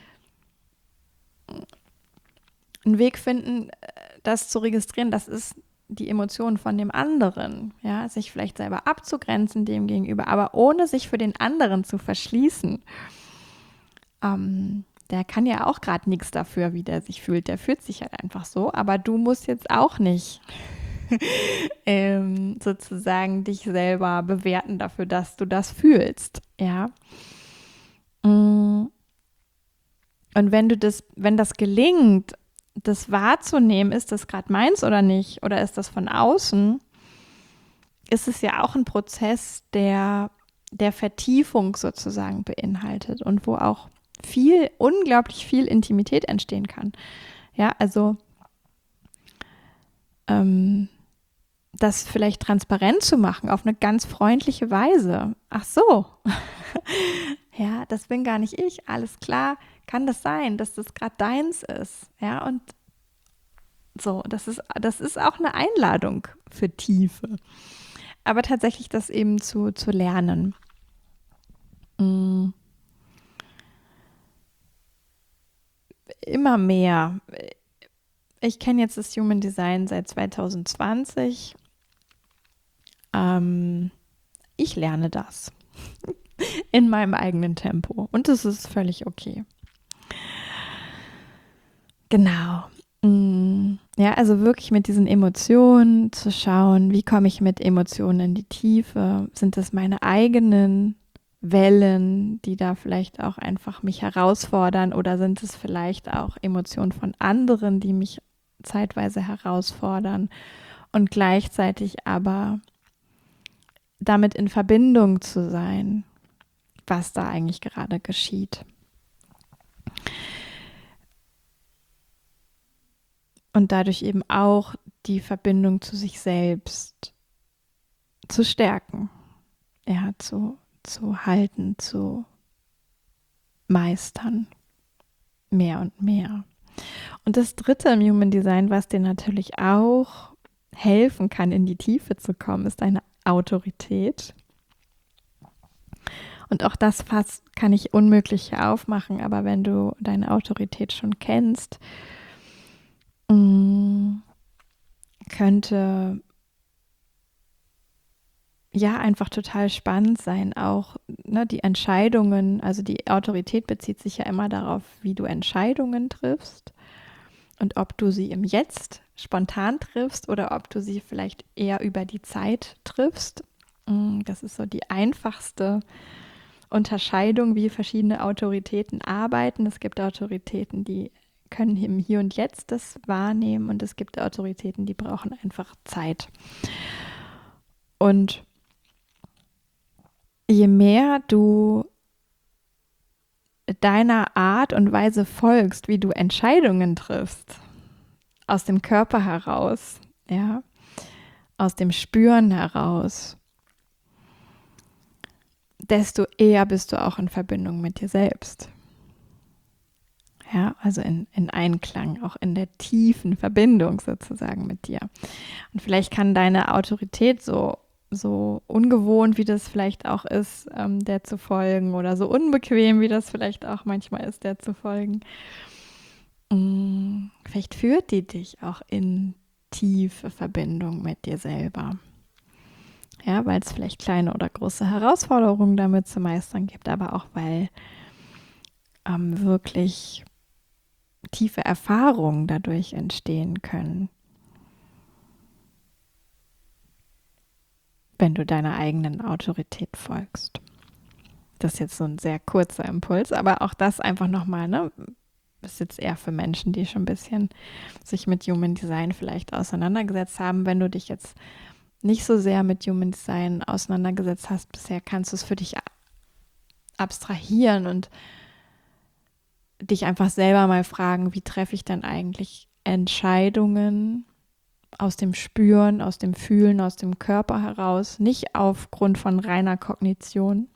einen Weg finden, das zu registrieren, das ist die Emotion von dem anderen, ja, sich vielleicht selber abzugrenzen dem gegenüber, aber ohne sich für den anderen zu verschließen. Ähm, der kann ja auch gerade nichts dafür, wie der sich fühlt. Der fühlt sich halt einfach so, aber du musst jetzt auch nicht ähm, sozusagen dich selber bewerten dafür, dass du das fühlst, ja. Und wenn du das, wenn das gelingt, das wahrzunehmen, ist das gerade meins oder nicht, oder ist das von außen, ist es ja auch ein Prozess, der, der Vertiefung sozusagen beinhaltet und wo auch viel, unglaublich viel Intimität entstehen kann. Ja, also ähm, das vielleicht transparent zu machen auf eine ganz freundliche Weise. Ach so, ja, das bin gar nicht ich, alles klar. Kann das sein, dass das gerade deins ist? Ja, und so, das ist, das ist auch eine Einladung für Tiefe. Aber tatsächlich das eben zu, zu lernen. Mm. Immer mehr. Ich kenne jetzt das Human Design seit zwanzig zwanzig. Ähm, ich lerne das. in meinem eigenen Tempo. Und das ist völlig okay. Genau. Ja, also wirklich mit diesen Emotionen zu schauen, wie komme ich mit Emotionen in die Tiefe? Sind es meine eigenen Wellen, die da vielleicht auch einfach mich herausfordern, oder sind es vielleicht auch Emotionen von anderen, die mich zeitweise herausfordern, und gleichzeitig aber damit in Verbindung zu sein, was da eigentlich gerade geschieht. Und dadurch eben auch die Verbindung zu sich selbst zu stärken, ja, zu, zu halten, zu meistern, mehr und mehr. Und das dritte im Human Design, was dir natürlich auch helfen kann, in die Tiefe zu kommen, ist deine Autorität. Und auch das Fass kann ich unmöglich hier aufmachen, aber wenn du deine Autorität schon kennst, könnte ja einfach total spannend sein, auch ne, die Entscheidungen, also die Autorität bezieht sich ja immer darauf, wie du Entscheidungen triffst und ob du sie im Jetzt spontan triffst oder ob du sie vielleicht eher über die Zeit triffst. Das ist so die einfachste Unterscheidung, wie verschiedene Autoritäten arbeiten. Es gibt Autoritäten, die können im Hier und Jetzt das wahrnehmen, und es gibt Autoritäten, die brauchen einfach Zeit. Und je mehr du deiner Art und Weise folgst, wie du Entscheidungen triffst, aus dem Körper heraus, ja, aus dem Spüren heraus, desto eher bist du auch in Verbindung mit dir selbst. Ja, also in, in Einklang, auch in der tiefen Verbindung sozusagen mit dir. Und vielleicht kann deine Autorität so so ungewohnt, wie das vielleicht auch ist, ähm, der zu folgen, oder so unbequem, wie das vielleicht auch manchmal ist, der zu folgen. Mm, vielleicht führt die dich auch in tiefe Verbindung mit dir selber. Ja, weil es vielleicht kleine oder große Herausforderungen damit zu meistern gibt, aber auch weil ähm, wirklich tiefe Erfahrungen dadurch entstehen können, wenn du deiner eigenen Autorität folgst. Das ist jetzt so ein sehr kurzer Impuls, aber auch das einfach nochmal, ne, ist jetzt eher für Menschen, die schon ein bisschen sich mit Human Design vielleicht auseinandergesetzt haben. Wenn du dich jetzt nicht so sehr mit Human Design auseinandergesetzt hast bisher, kannst du es für dich abstrahieren und dich einfach selber mal fragen, wie treffe ich denn eigentlich Entscheidungen aus dem Spüren, aus dem Fühlen, aus dem Körper heraus, nicht aufgrund von reiner Kognition.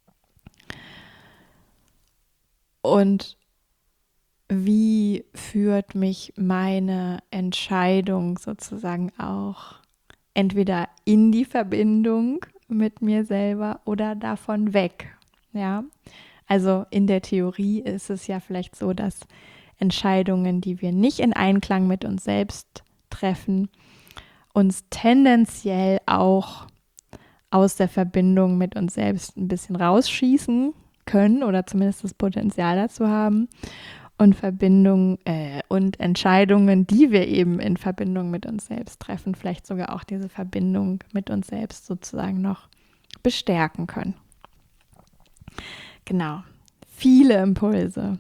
Und wie führt mich meine Entscheidung sozusagen auch entweder in die Verbindung mit mir selber oder davon weg, ja? Also in der Theorie ist es ja vielleicht so, dass Entscheidungen, die wir nicht in Einklang mit uns selbst treffen, uns tendenziell auch aus der Verbindung mit uns selbst ein bisschen rausschießen können oder zumindest das Potenzial dazu haben. Und Verbindung äh, und Entscheidungen, die wir eben in Verbindung mit uns selbst treffen, vielleicht sogar auch diese Verbindung mit uns selbst sozusagen noch bestärken können. Genau, viele Impulse.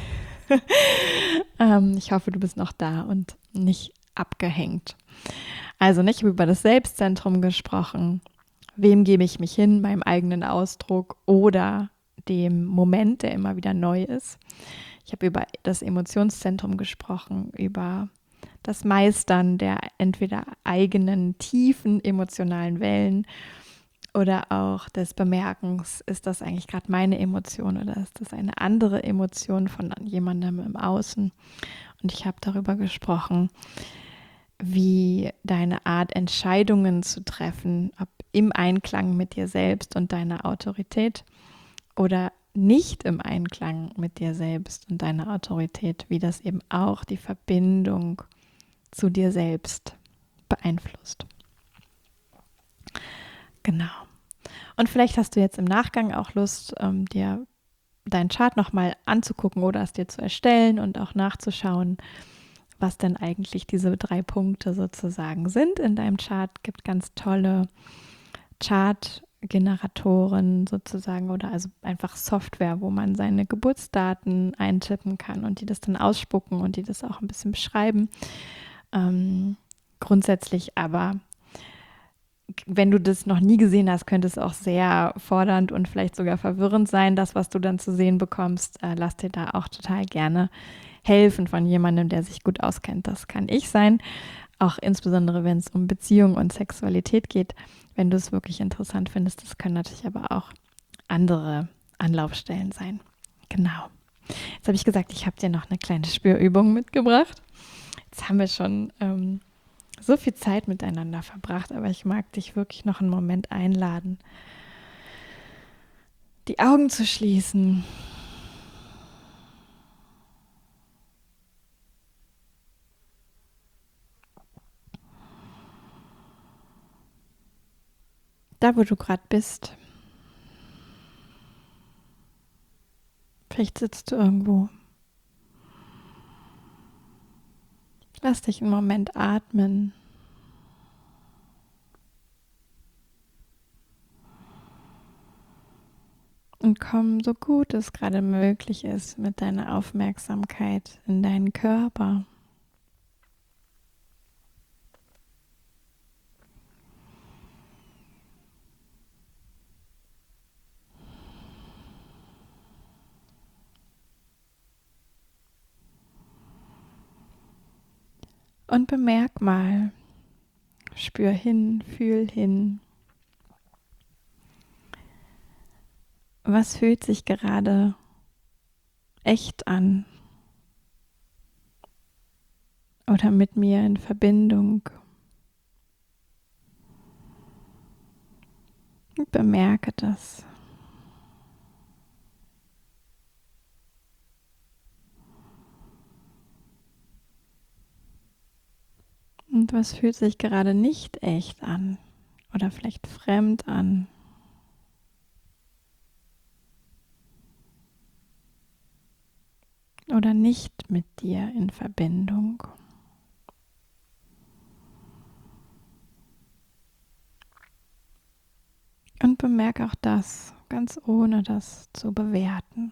ähm, ich hoffe, du bist noch da und nicht abgehängt. Also nicht über das Selbstzentrum gesprochen. Wem gebe ich mich hin, meinem eigenen Ausdruck oder dem Moment, der immer wieder neu ist. Ich habe über das Emotionszentrum gesprochen, über das Meistern der entweder eigenen tiefen emotionalen Wellen oder auch des Bemerkens, ist das eigentlich gerade meine Emotion oder ist das eine andere Emotion von jemandem im Außen? Und ich habe darüber gesprochen, wie deine Art, Entscheidungen zu treffen, ob im Einklang mit dir selbst und deiner Autorität oder nicht im Einklang mit dir selbst und deiner Autorität, wie das eben auch die Verbindung zu dir selbst beeinflusst. Genau. Und vielleicht hast du jetzt im Nachgang auch Lust, ähm, dir deinen Chart nochmal anzugucken oder es dir zu erstellen und auch nachzuschauen, was denn eigentlich diese drei Punkte sozusagen sind in deinem Chart. Es gibt ganz tolle Chart-Generatoren sozusagen oder also einfach Software, wo man seine Geburtsdaten eintippen kann und die das dann ausspucken und die das auch ein bisschen beschreiben. Ähm, grundsätzlich aber, wenn du das noch nie gesehen hast, könnte es auch sehr fordernd und vielleicht sogar verwirrend sein, das, was du dann zu sehen bekommst. Äh, lass dir da auch total gerne helfen von jemandem, der sich gut auskennt. Das kann ich sein, auch insbesondere, wenn es um Beziehung und Sexualität geht. Wenn du es wirklich interessant findest, das können natürlich aber auch andere Anlaufstellen sein. Genau. Jetzt habe ich gesagt, ich habe dir noch eine kleine Spürübung mitgebracht. Jetzt haben wir schon ähm, so viel Zeit miteinander verbracht, aber ich mag dich wirklich noch einen Moment einladen, die Augen zu schließen. Da, wo du gerade bist. Vielleicht sitzt du irgendwo. Lass dich einen Moment atmen. Und komm, so gut es gerade möglich ist, mit deiner Aufmerksamkeit in deinen Körper. Und bemerk mal, spür hin, fühl hin. Was fühlt sich gerade echt an? Oder mit mir in Verbindung? Und bemerke das. Und was fühlt sich gerade nicht echt an? Oder vielleicht fremd an? Oder nicht mit dir in Verbindung? Und bemerke auch das, ganz ohne das zu bewerten.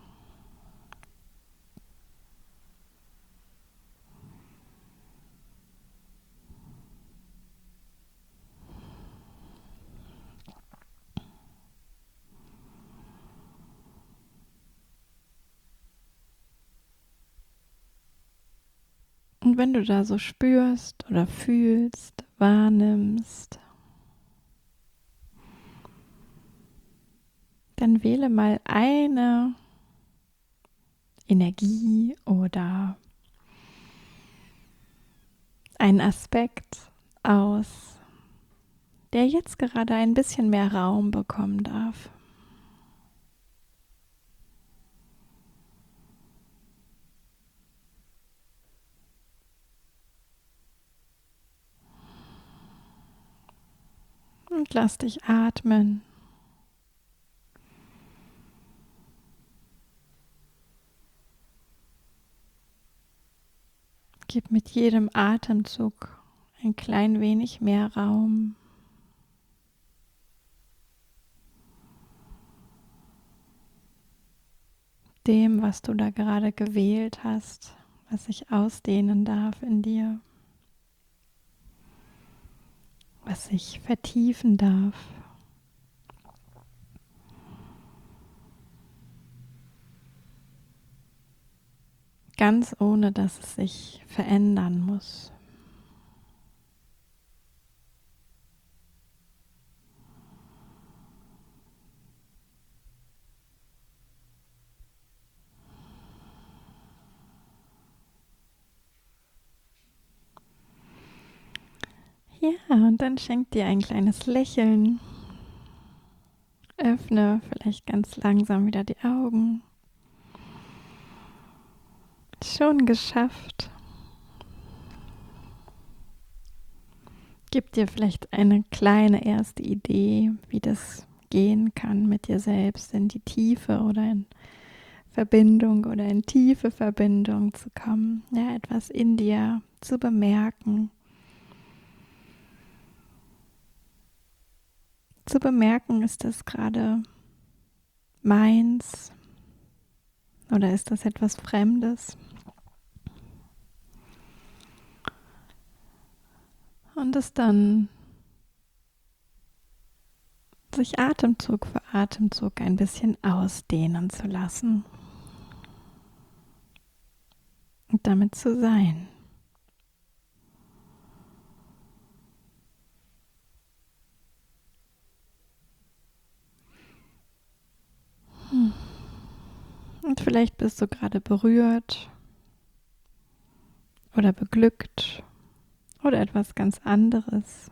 Und wenn du da so spürst oder fühlst, wahrnimmst, dann wähle mal eine Energie oder einen Aspekt aus, der jetzt gerade ein bisschen mehr Raum bekommen darf. Und lass dich atmen. Gib mit jedem Atemzug ein klein wenig mehr Raum. Dem, was du da gerade gewählt hast, was sich ausdehnen darf in dir, was sich vertiefen darf. Ganz ohne, dass es sich verändern muss. Ja, und dann schenk dir ein kleines Lächeln. Öffne vielleicht ganz langsam wieder die Augen. Schon geschafft. Gib dir vielleicht eine kleine erste Idee, wie das gehen kann mit dir selbst, in die Tiefe oder in Verbindung oder in tiefe Verbindung zu kommen, ja, etwas in dir zu bemerken, zu bemerken, ist das gerade meins oder ist das etwas Fremdes? Und es dann sich Atemzug für Atemzug ein bisschen ausdehnen zu lassen und damit zu sein. Hm. Und vielleicht bist du gerade berührt oder beglückt oder etwas ganz anderes.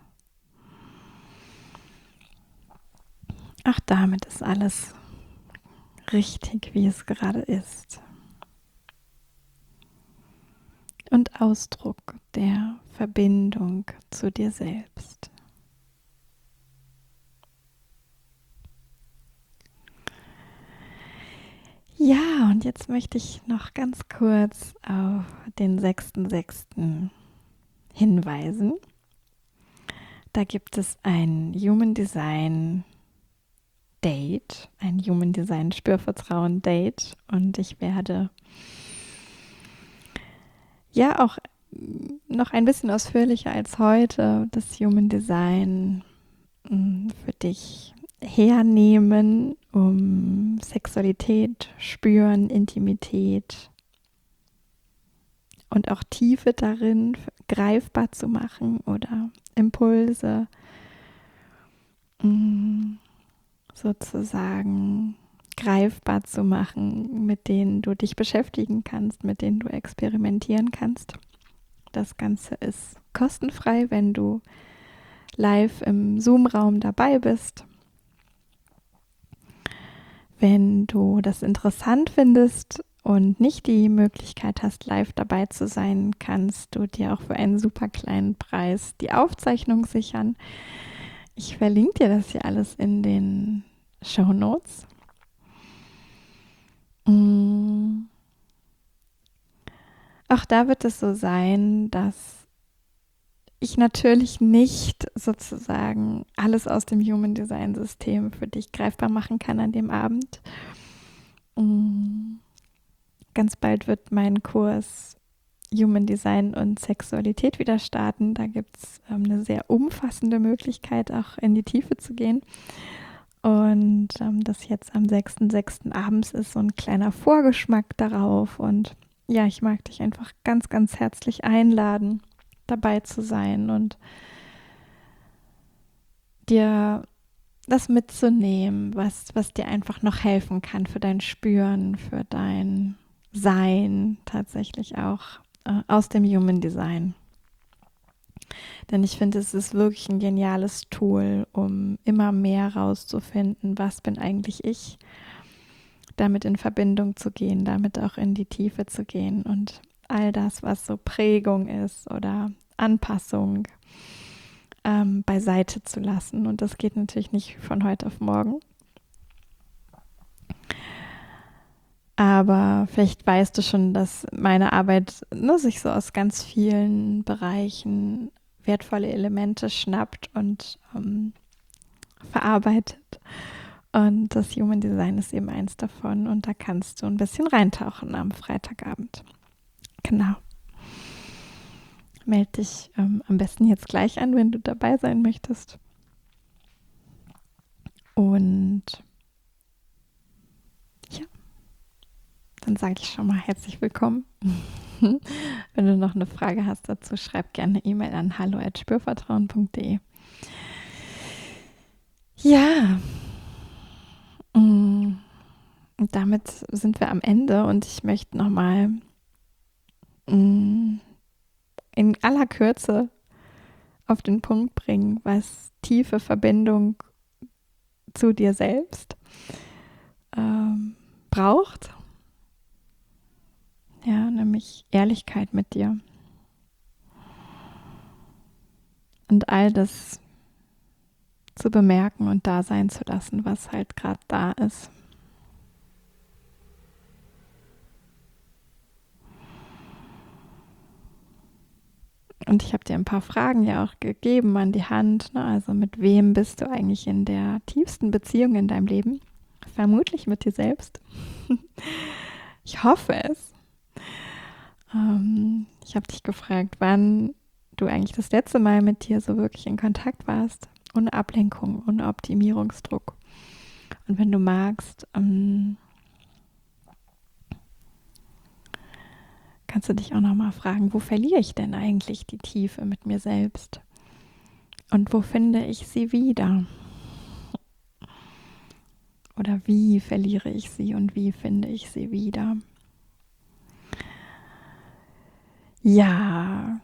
Auch damit ist alles richtig, wie es gerade ist. Und Ausdruck der Verbindung zu dir selbst. Ja, und jetzt möchte ich noch ganz kurz auf den sechsten sechsten hinweisen. Da gibt es ein Human Design Date, ein Human Design Spürvertrauen Date, und ich werde ja auch noch ein bisschen ausführlicher als heute das Human Design für dich hernehmen, um Sexualität, Spüren, Intimität und auch Tiefe darin greifbar zu machen oder Impulse sozusagen greifbar zu machen, mit denen du dich beschäftigen kannst, mit denen du experimentieren kannst. Das Ganze ist kostenfrei, wenn du live im Zoom-Raum dabei bist. Wenn du das interessant findest und nicht die Möglichkeit hast, live dabei zu sein, kannst du dir auch für einen super kleinen Preis die Aufzeichnung sichern. Ich verlinke dir das hier alles in den Shownotes. Mm. Auch da wird es so sein, dass ich natürlich nicht sozusagen alles aus dem Human Design System für dich greifbar machen kann an dem Abend. Mm. Ganz bald wird mein Kurs Human Design und Sexualität wieder starten. Da gibt es ähm, eine sehr umfassende Möglichkeit, auch in die Tiefe zu gehen. Und ähm, das jetzt am sechsten sechsten abends ist so ein kleiner Vorgeschmack darauf. Und ja, ich mag dich einfach ganz, ganz herzlich einladen, dabei zu sein und dir das mitzunehmen, was, was dir einfach noch helfen kann für dein Spüren, für dein Sein tatsächlich auch äh, aus dem Human Design. Denn ich finde, es ist wirklich ein geniales Tool, um immer mehr rauszufinden, was bin eigentlich ich, damit in Verbindung zu gehen, damit auch in die Tiefe zu gehen und all das, was so Prägung ist oder Anpassung, ähm, beiseite zu lassen. Und das geht natürlich nicht von heute auf morgen. Aber vielleicht weißt du schon, dass meine Arbeit ne, sich so aus ganz vielen Bereichen wertvolle Elemente schnappt und ähm, verarbeitet. Und das Human Design ist eben eins davon. Und da kannst du ein bisschen reintauchen am Freitagabend. Genau. Melde dich ähm, am besten jetzt gleich an, wenn du dabei sein möchtest. Und ja, dann sage ich schon mal herzlich willkommen. Wenn du noch eine Frage hast dazu, schreib gerne eine E-Mail an hallo at spürvertrauen punkt de. Ja, und damit sind wir am Ende und ich möchte nochmal in aller Kürze auf den Punkt bringen, was tiefe Verbindung zu dir selbst ähm, braucht. Ja, nämlich Ehrlichkeit mit dir. Und all das zu bemerken und da sein zu lassen, was halt gerade da ist. Und ich habe dir ein paar Fragen ja auch gegeben an die Hand. Ne? Also mit wem bist du eigentlich in der tiefsten Beziehung in deinem Leben? Vermutlich mit dir selbst. Ich hoffe es. Ähm, ich habe dich gefragt, wann du eigentlich das letzte Mal mit dir so wirklich in Kontakt warst. Ohne Ablenkung, ohne Optimierungsdruck. Und wenn du magst, ähm, kannst du dich auch nochmal fragen, wo verliere ich denn eigentlich die Tiefe mit mir selbst? Und wo finde ich sie wieder? Oder wie verliere ich sie und wie finde ich sie wieder? Ja,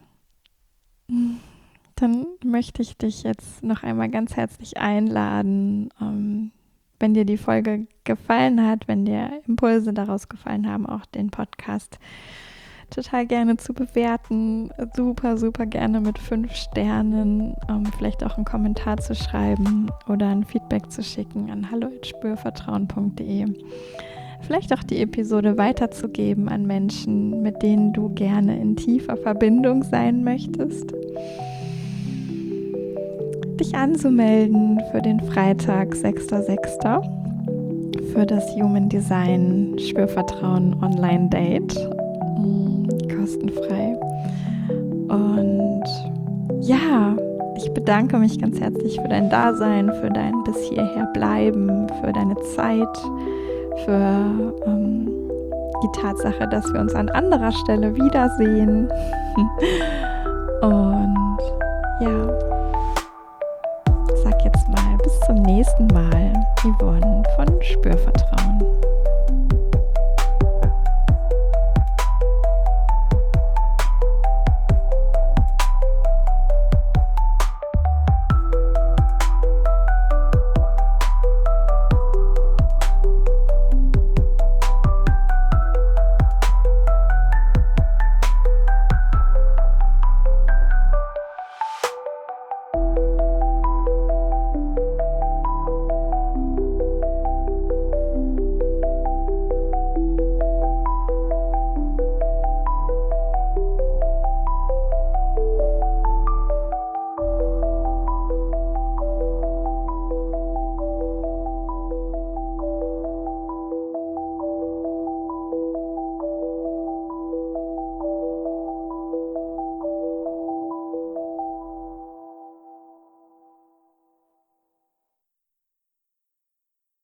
dann möchte ich dich jetzt noch einmal ganz herzlich einladen, ähm, wenn dir die Folge gefallen hat, wenn dir Impulse daraus gefallen haben, auch den Podcast total gerne zu bewerten, super, super gerne mit fünf Sternen, ähm, vielleicht auch einen Kommentar zu schreiben oder ein Feedback zu schicken an hallo at spürvertrauen punkt de. Vielleicht auch die Episode weiterzugeben an Menschen, mit denen du gerne in tiefer Verbindung sein möchtest. Dich anzumelden für den Freitag, sechster sechster für das Human Design Spürvertrauen Online Date. Kostenfrei. Und ja, ich bedanke mich ganz herzlich für dein Dasein, für dein bis hierher Bleiben, für deine Zeit, für ähm, die Tatsache, dass wir uns an anderer Stelle wiedersehen. Und ja, sag jetzt mal bis zum nächsten Mal, Yvonne von Spürvertrauen.